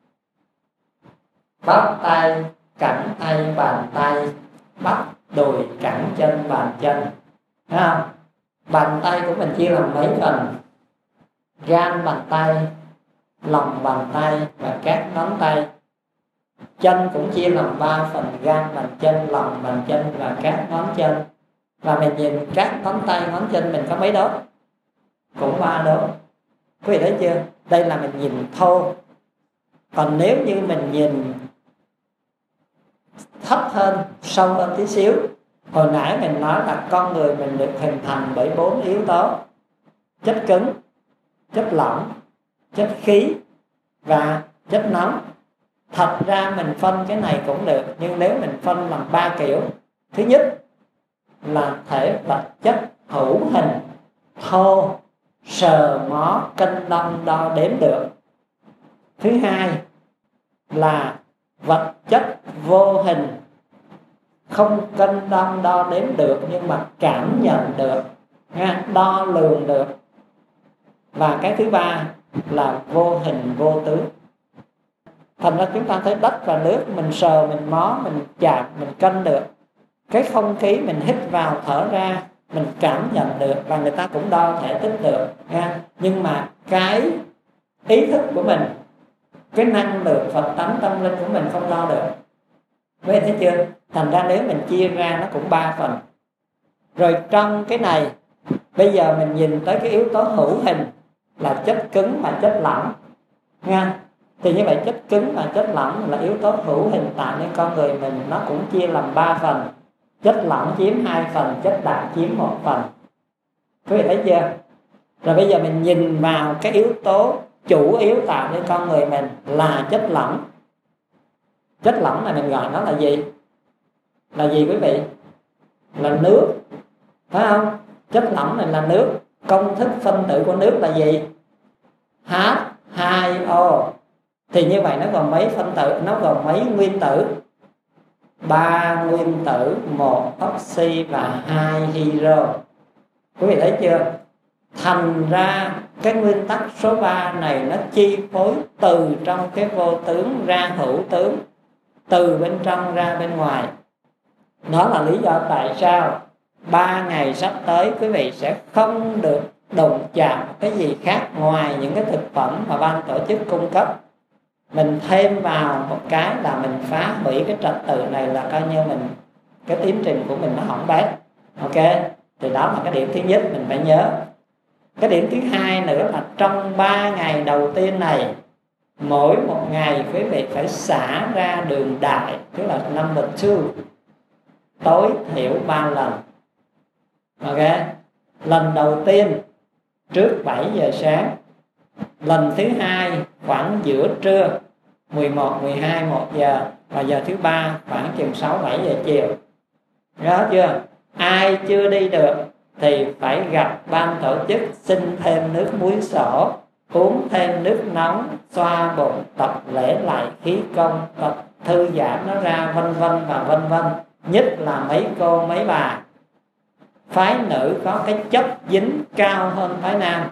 Bắp tay, cẳng tay, bàn tay, bắp đùi, cẳng chân, bàn chân. Thấy không? Bàn tay của mình chia làm mấy phần? Gan bàn tay, lòng bàn tay và các ngón tay. Chân cũng chia làm 3 phần: gan bàn chân, lòng bàn chân và các ngón chân. Và mình nhìn các ngón tay, ngón chân mình có mấy đốt? Cũng 3 đốt. Quý vị thấy chưa? Đây là mình nhìn thô. Còn nếu như mình nhìn thấp hơn, sâu hơn tí xíu, hồi nãy mình nói là con người mình được hình thành bởi 4 yếu tố: chất cứng, chất lỏng, chất khí và chất nóng. Thật ra mình phân cái này cũng được, nhưng nếu mình phân làm 3 kiểu. Thứ nhất là thể vật chất hữu hình, thô, sờ mó, cân đong đo đếm được. Thứ hai là vật chất vô hình, không cân đong đo đếm được nhưng mà cảm nhận được, đo lường được. Và cái thứ ba là vô hình vô tướng. Thành ra chúng ta thấy đất và nước, mình sờ, mình mó, mình chạm, mình cân được. Cái không khí mình hít vào thở ra mình cảm nhận được, và người ta cũng đo thể tích được nha. Nhưng mà cái ý thức của mình, cái năng lượng Phật tánh tâm linh của mình không đo được. Vậy thấy chưa? Thành ra nếu mình chia ra nó cũng 3 phần. Rồi trong cái này bây giờ mình nhìn tới cái yếu tố hữu hình là chất cứng và chất lỏng nha. Thì như vậy chất cứng và chất lỏng là yếu tố hữu hình tạo nên con người mình, nó cũng chia làm 3 phần. Chất lỏng chiếm 2 phần, chất đạm chiếm 1 phần. Quý vị thấy chưa? Rồi bây giờ mình nhìn vào cái yếu tố chủ yếu tạo nên con người mình là chất lỏng. Chất lỏng này mình gọi nó là gì? Là gì quý vị? Là nước, phải không? Chất lỏng này là nước. Công thức phân tử của nước là gì? H2O. Thì như vậy nó gồm mấy phân tử? Nó gồm mấy nguyên tử? 3 nguyên tử, 1 oxy và 2 hydro. Quý vị thấy chưa? Thành ra cái nguyên tắc số 3 này nó chi phối từ trong cái vô tướng ra hữu tướng, từ bên trong ra bên ngoài. Đó là lý do tại sao 3 ngày sắp tới quý vị sẽ không được đụng chạm cái gì khác ngoài những cái thực phẩm mà ban tổ chức cung cấp. Mình thêm vào một cái là mình phá hủy cái trật tự này, là coi như mình cái tiến trình của mình nó hỏng bét. Ok, thì đó là cái điểm thứ nhất mình phải nhớ. Cái điểm thứ hai nữa là trong 3 ngày đầu tiên này, mỗi một ngày quý vị phải xả ra đường đại, tức là number 2, tối thiểu 3 lần. Ok, lần đầu tiên trước 7 giờ sáng, lần thứ hai khoảng giữa trưa 11, 12, 1 giờ, và giờ thứ ba khoảng chừng 6, 7 giờ chiều. Rõ chưa? Ai chưa đi được thì phải gặp ban tổ chức, xin thêm nước muối sổ, uống thêm nước nóng, xoa bụng, tập lễ lại khí công, tập thư giãn nó ra, vân vân và vân vân. Nhất là mấy cô mấy bà phái nữ có cái chất dính cao hơn phái nam.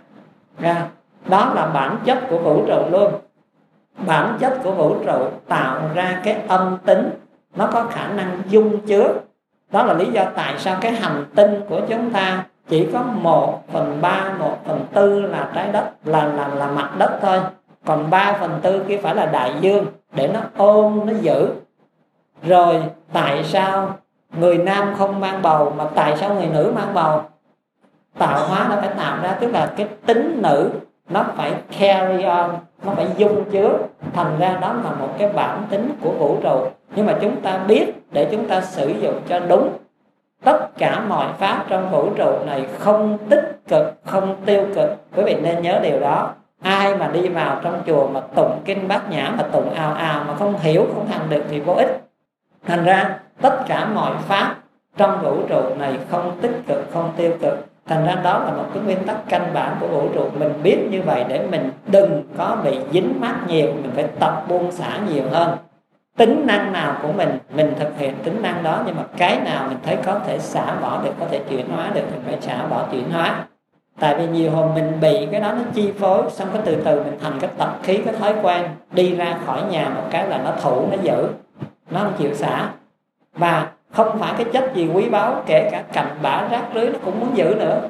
Đó là bản chất của vũ trụ luôn. Bản chất của vũ trụ tạo ra cái âm tính, nó có khả năng dung chứa. Đó là lý do tại sao cái hành tinh của chúng ta chỉ có 1/3, 1/4 là trái đất, là mặt đất thôi. Còn 3/4 kia phải là đại dương để nó ôm, nó giữ. Rồi tại sao người nam không mang bầu mà tại sao người nữ mang bầu? Tạo hóa nó phải tạo ra, tức là cái tính nữ nó phải carry on, nó phải dung chứa. Thành ra đó là một cái bản tính của vũ trụ. Nhưng mà chúng ta biết để chúng ta sử dụng cho đúng. Tất cả mọi pháp trong vũ trụ này không tích cực, không tiêu cực. Quý vị nên nhớ điều đó. Ai mà đi vào trong chùa mà tụng kinh Bát Nhã, mà tụng ào ào mà không hiểu, không hành được thì vô ích. Thành ra tất cả mọi pháp trong vũ trụ này không tích cực, không tiêu cực. Thành ra đó là một cái nguyên tắc căn bản của vũ trụ. Mình biết như vậy để mình đừng có bị dính mắc nhiều. Mình phải tập buông xả nhiều hơn. Tính năng nào của mình thực hiện tính năng đó. Nhưng mà cái nào mình thấy có thể xả bỏ được, có thể chuyển hóa được, mình phải xả bỏ, chuyển hóa. Tại vì nhiều hôm mình bị cái đó nó chi phối, xong cái từ từ mình thành cái tập khí, cái thói quen. Đi ra khỏi nhà một cái là nó thủ, nó giữ, nó không chịu xả. Và không phải cái chất gì quý báu, kể cả cành bã rác rưới nó cũng muốn giữ nữa.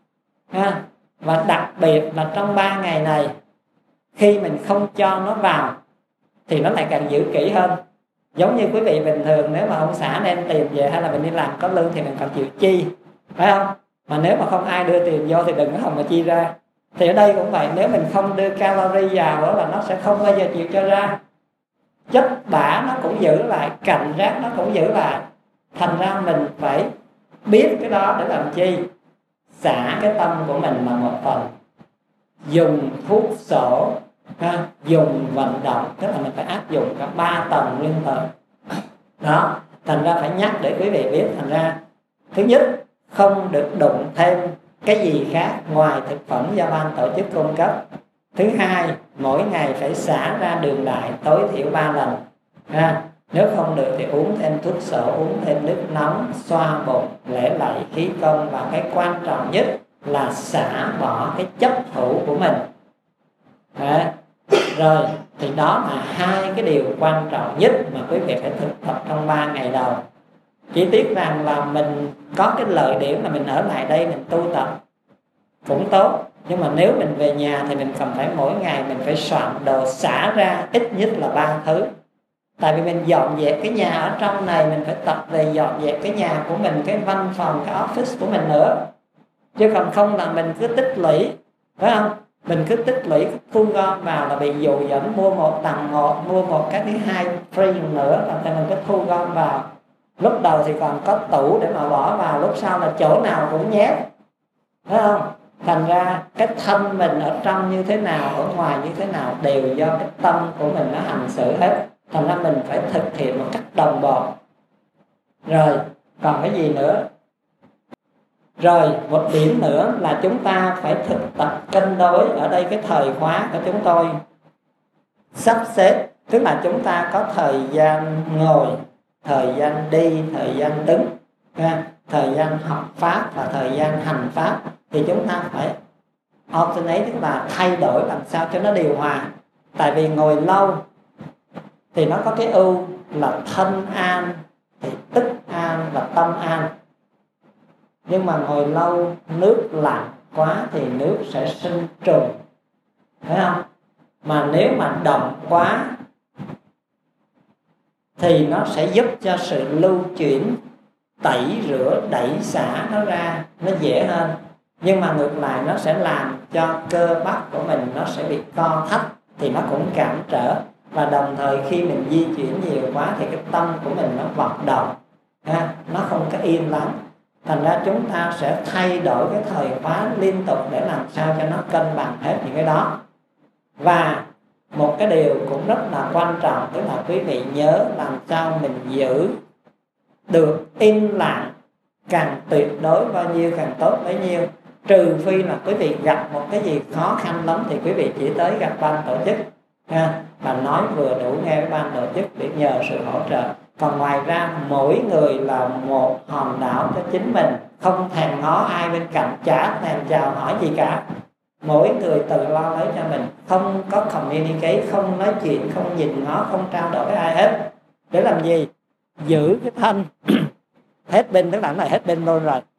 Và đặc biệt là trong 3 ngày này, khi mình không cho nó vào thì nó lại càng giữ kỹ hơn. Giống như quý vị bình thường, nếu mà ông xã đem tiền về hay là mình đi làm có lương thì mình phải chịu chi, phải không? Mà nếu mà không ai đưa tiền vô thì đừng có hòng mà chi ra. Thì ở đây cũng vậy, nếu mình không đưa calorie vào đó là nó sẽ không bao giờ chịu cho ra. Chất bã nó cũng giữ lại, cành rác nó cũng giữ lại. Thành ra mình phải biết cái đó để làm chi? Xả cái tâm của mình là một phần. Dùng thuốc sổ, dùng vận động, tức là mình phải áp dụng cả 3 tầng liên tục. Đó, thành ra phải nhắc để quý vị biết. Thành ra thứ nhất, không được đụng thêm cái gì khác ngoài thực phẩm do ban tổ chức cung cấp. Thứ hai, mỗi ngày phải xả ra đường đại tối thiểu 3 lần. Nếu không được thì uống thêm thuốc sổ, uống thêm nước nóng, xoa bụng, lễ lạy khí công. Và cái quan trọng nhất là xả bỏ cái chấp thủ của mình. Rồi, thì đó là 2 cái điều quan trọng nhất mà quý vị phải thực tập trong 3 ngày đầu. Chỉ tiếc rằng là mình có cái lợi điểm là mình ở lại đây mình tu tập cũng tốt. Nhưng mà nếu mình về nhà thì mình cần phải mỗi ngày mình phải soạn đồ xả ra ít nhất là 3 thứ. Tại vì mình dọn dẹp cái nhà ở trong này, mình phải tập về dọn dẹp cái nhà của mình, cái văn phòng, cái office của mình nữa. Chứ còn không là mình cứ tích lũy, phải không? Mình cứ tích lũy, thu gom vào là bị dụ dẫn mua một tầng một, mua một cái thứ hai free nữa, là mình cứ thu gom vào. Lúc đầu thì còn có tủ để mà bỏ vào, lúc sau là chỗ nào cũng nhét, phải không? Thành ra cái thân mình ở trong như thế nào, ở ngoài như thế nào đều do cái tâm của mình nó hành xử hết. Thành ra mình phải thực hiện một cách đồng bộ. Rồi, còn cái gì nữa? Rồi, một điểm nữa là chúng ta phải thực tập cân đối. Ở đây cái thời khóa của chúng tôi sắp xếp, tức là chúng ta có thời gian ngồi, thời gian đi, thời gian đứng, thời gian học pháp và thời gian hành pháp. Thì chúng ta phải alternate tức là thay đổi làm sao cho nó điều hòa. Tại vì ngồi lâu thì nó có cái ưu là thân an thì tức an và tâm an. Nhưng mà ngồi lâu nước lạnh quá thì nước sẽ sinh trùng, phải không? Mà nếu mà động quá thì nó sẽ giúp cho sự lưu chuyển, tẩy rửa, đẩy xả nó ra nó dễ hơn. Nhưng mà ngược lại nó sẽ làm cho cơ bắp của mình nó sẽ bị co thắt, thì nó cũng cản trở. Và đồng thời khi mình di chuyển nhiều quá thì cái tâm của mình nó vận động, nó không có yên lắng. Thành ra chúng ta sẽ thay đổi cái thời khóa liên tục để làm sao cho nó cân bằng hết những cái đó. Và một cái điều cũng rất là quan trọng, tức là quý vị nhớ làm sao mình giữ được im lặng càng tuyệt đối bao nhiêu càng tốt bấy nhiêu. Trừ phi là quý vị gặp một cái gì khó khăn lắm thì quý vị chỉ tới gặp ban tổ chức và nói vừa đủ nghe với ban tổ chức để nhờ sự hỗ trợ. Còn ngoài ra mỗi người là một hòn đảo cho chính mình, không thèm ngó ai bên cạnh, chả thèm chào hỏi gì cả. Mỗi người tự lo lấy cho mình, không có communicate, không nói chuyện, không nhìn ngó, không trao đổi với ai hết. Để làm gì? Giữ cái thân hết pin, tức là này hết pin luôn rồi.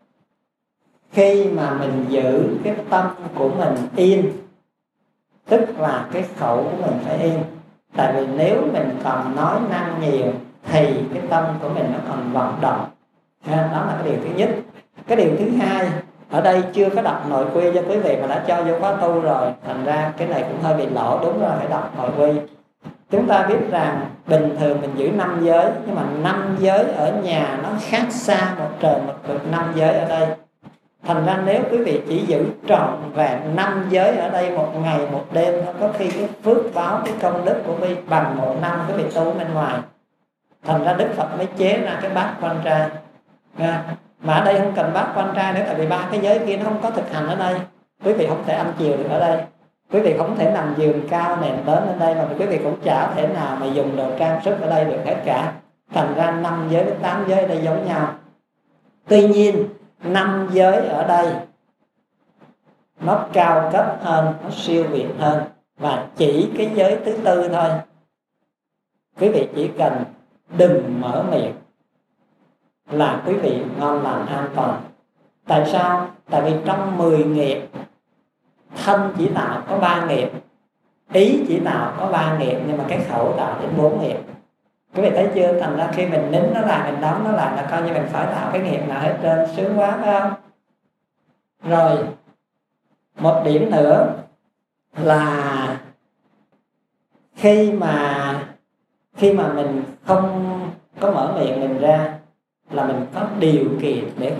Khi mà mình giữ cái tâm của mình yên, tức là cái khẩu của mình phải yên. Tại vì nếu mình còn nói năng nhiều thì cái tâm của mình nó còn vận động. Đó là cái điều thứ nhất. Cái điều thứ hai, ở đây chưa có đọc nội quy cho quý vị mà đã cho vô khóa tu rồi, thành ra cái này cũng hơi bị lỗ. Đúng rồi, phải đọc nội quy. Chúng ta biết rằng bình thường mình giữ 5 giới, nhưng mà 5 giới ở nhà nó khác xa một trời một vực 5 giới ở đây. Thành ra nếu quý vị chỉ giữ trọn vẹn 5 giới ở đây một ngày một đêm, nó có khi cái phước báo, cái công đức của quý bằng một năm quý vị tu bên ngoài. Thành ra Đức Phật mới chế ra cái bát quan trai. Mà ở đây không cần bát quan trai nữa, tại vì 3 cái giới kia nó không có thực hành ở đây. Quý vị không thể ăn chiều được ở đây, quý vị không thể nằm giường cao nền lớn lên đây, mà quý vị cũng chả thể nào mà dùng đồ trang sức ở đây được hết cả. Thành ra 5 giới với 8 giới ở đây giống nhau. Tuy nhiên 5 giới ở đây nó cao cấp hơn, nó siêu việt hơn. Và chỉ cái giới thứ tư thôi, quý vị chỉ cần đừng mở miệng là quý vị ngon lành an toàn. Tại sao? Tại vì trong 10 nghiệp, thân chỉ tạo có 3 nghiệp, ý chỉ tạo có 3 nghiệp, nhưng mà cái khẩu tạo đến 4 nghiệp. Quý vị thấy chưa? Thành ra khi mình nín nó lại, mình đóng nó lại là coi như mình phải tạo cái nghiệp nào hết trơn. Sướng quá phải không? Rồi một điểm nữa là khi mà mình không có mở miệng mình ra là mình có điều kiện để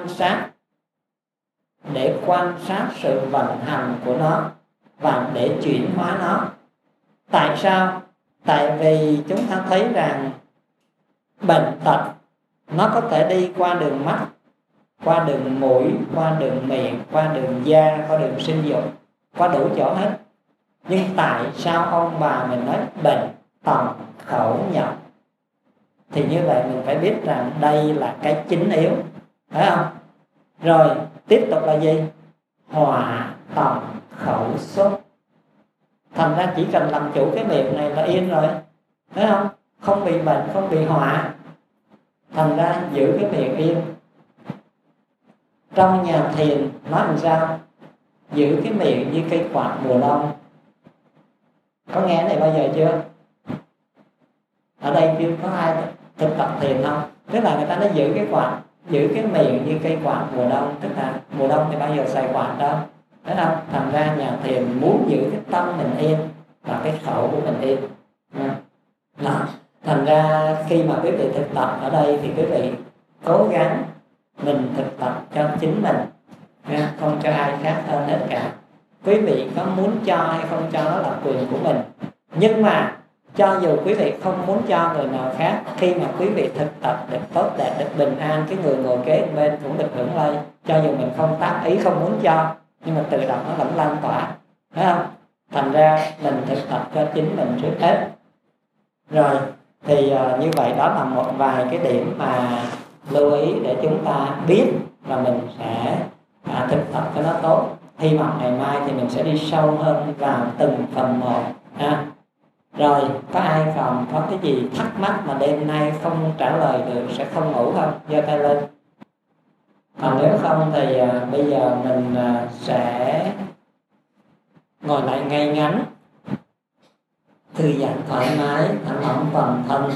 quan sát sự vận hành của nó và để chuyển hóa nó. Tại sao? Tại vì chúng ta thấy rằng bệnh tật nó có thể đi qua đường mắt, qua đường mũi, qua đường miệng, qua đường da, qua đường sinh dục, qua đủ chỗ hết. Nhưng tại sao ông bà mình nói bệnh tòng khẩu nhập? Thì như vậy mình phải biết rằng đây là cái chính yếu, phải không? Rồi tiếp tục là gì? Hỏa tòng khẩu xuất. Thành ra chỉ cần làm chủ cái miệng này là yên rồi, thấy không? Không bị bệnh, không bị họa. Thành ra giữ cái miệng yên. Trong nhà thiền nói làm sao? Giữ cái miệng như cây quạt mùa đông. Có nghe cái này bao giờ chưa? Ở đây chưa có ai thực tập thiền không? Tức là người ta nói giữ cái quạt, giữ cái miệng như cây quạt mùa đông. Tức là mùa đông thì bao giờ xài quạt đâu, thấy không? Thành ra nhà thiền muốn giữ cái tâm mình yên và cái khẩu của mình yên. Đó. Thành ra khi mà quý vị thực tập ở đây thì quý vị cố gắng mình thực tập cho chính mình, không cho ai khác hơn hết cả. Quý vị có muốn cho hay không cho đó là quyền của mình. Nhưng mà cho dù quý vị không muốn cho người nào khác, khi mà quý vị thực tập được tốt đẹp, được bình an, cái người ngồi kế bên cũng được hưởng lây. Cho dù mình không tác ý, không muốn cho, nhưng mà tự động nó vẫn lan tỏa, thấy không? Thành ra mình thực tập cho chính mình trước hết. Rồi thì như vậy đó là một vài cái điểm mà lưu ý để chúng ta biết và mình sẽ thực tập cho nó tốt. hy vọng ngày mai thì mình sẽ đi sâu hơn vào từng phần một ha. Rồi có ai còn có cái gì thắc mắc mà đêm nay không trả lời được, sẽ không ngủ không? Giơ tay lên. Còn nếu không thì bây giờ mình sẽ ngồi lại ngay ngắn, thư giãn thoải mái, thả lỏng toàn thân,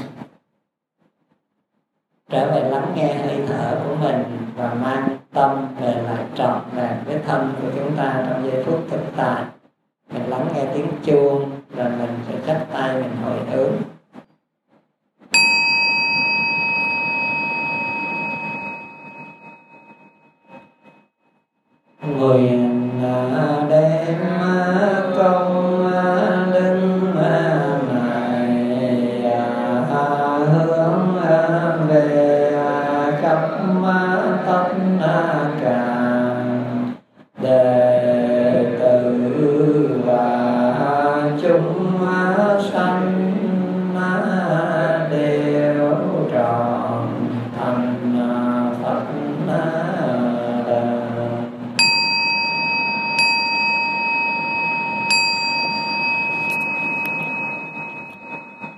trở về lắng nghe hơi thở của mình và mang tâm về lại trọn vẹn với thân của chúng ta trong giây phút thực tại. Mình lắng nghe tiếng chuông rồi mình sẽ chắp tay mình hồi hướng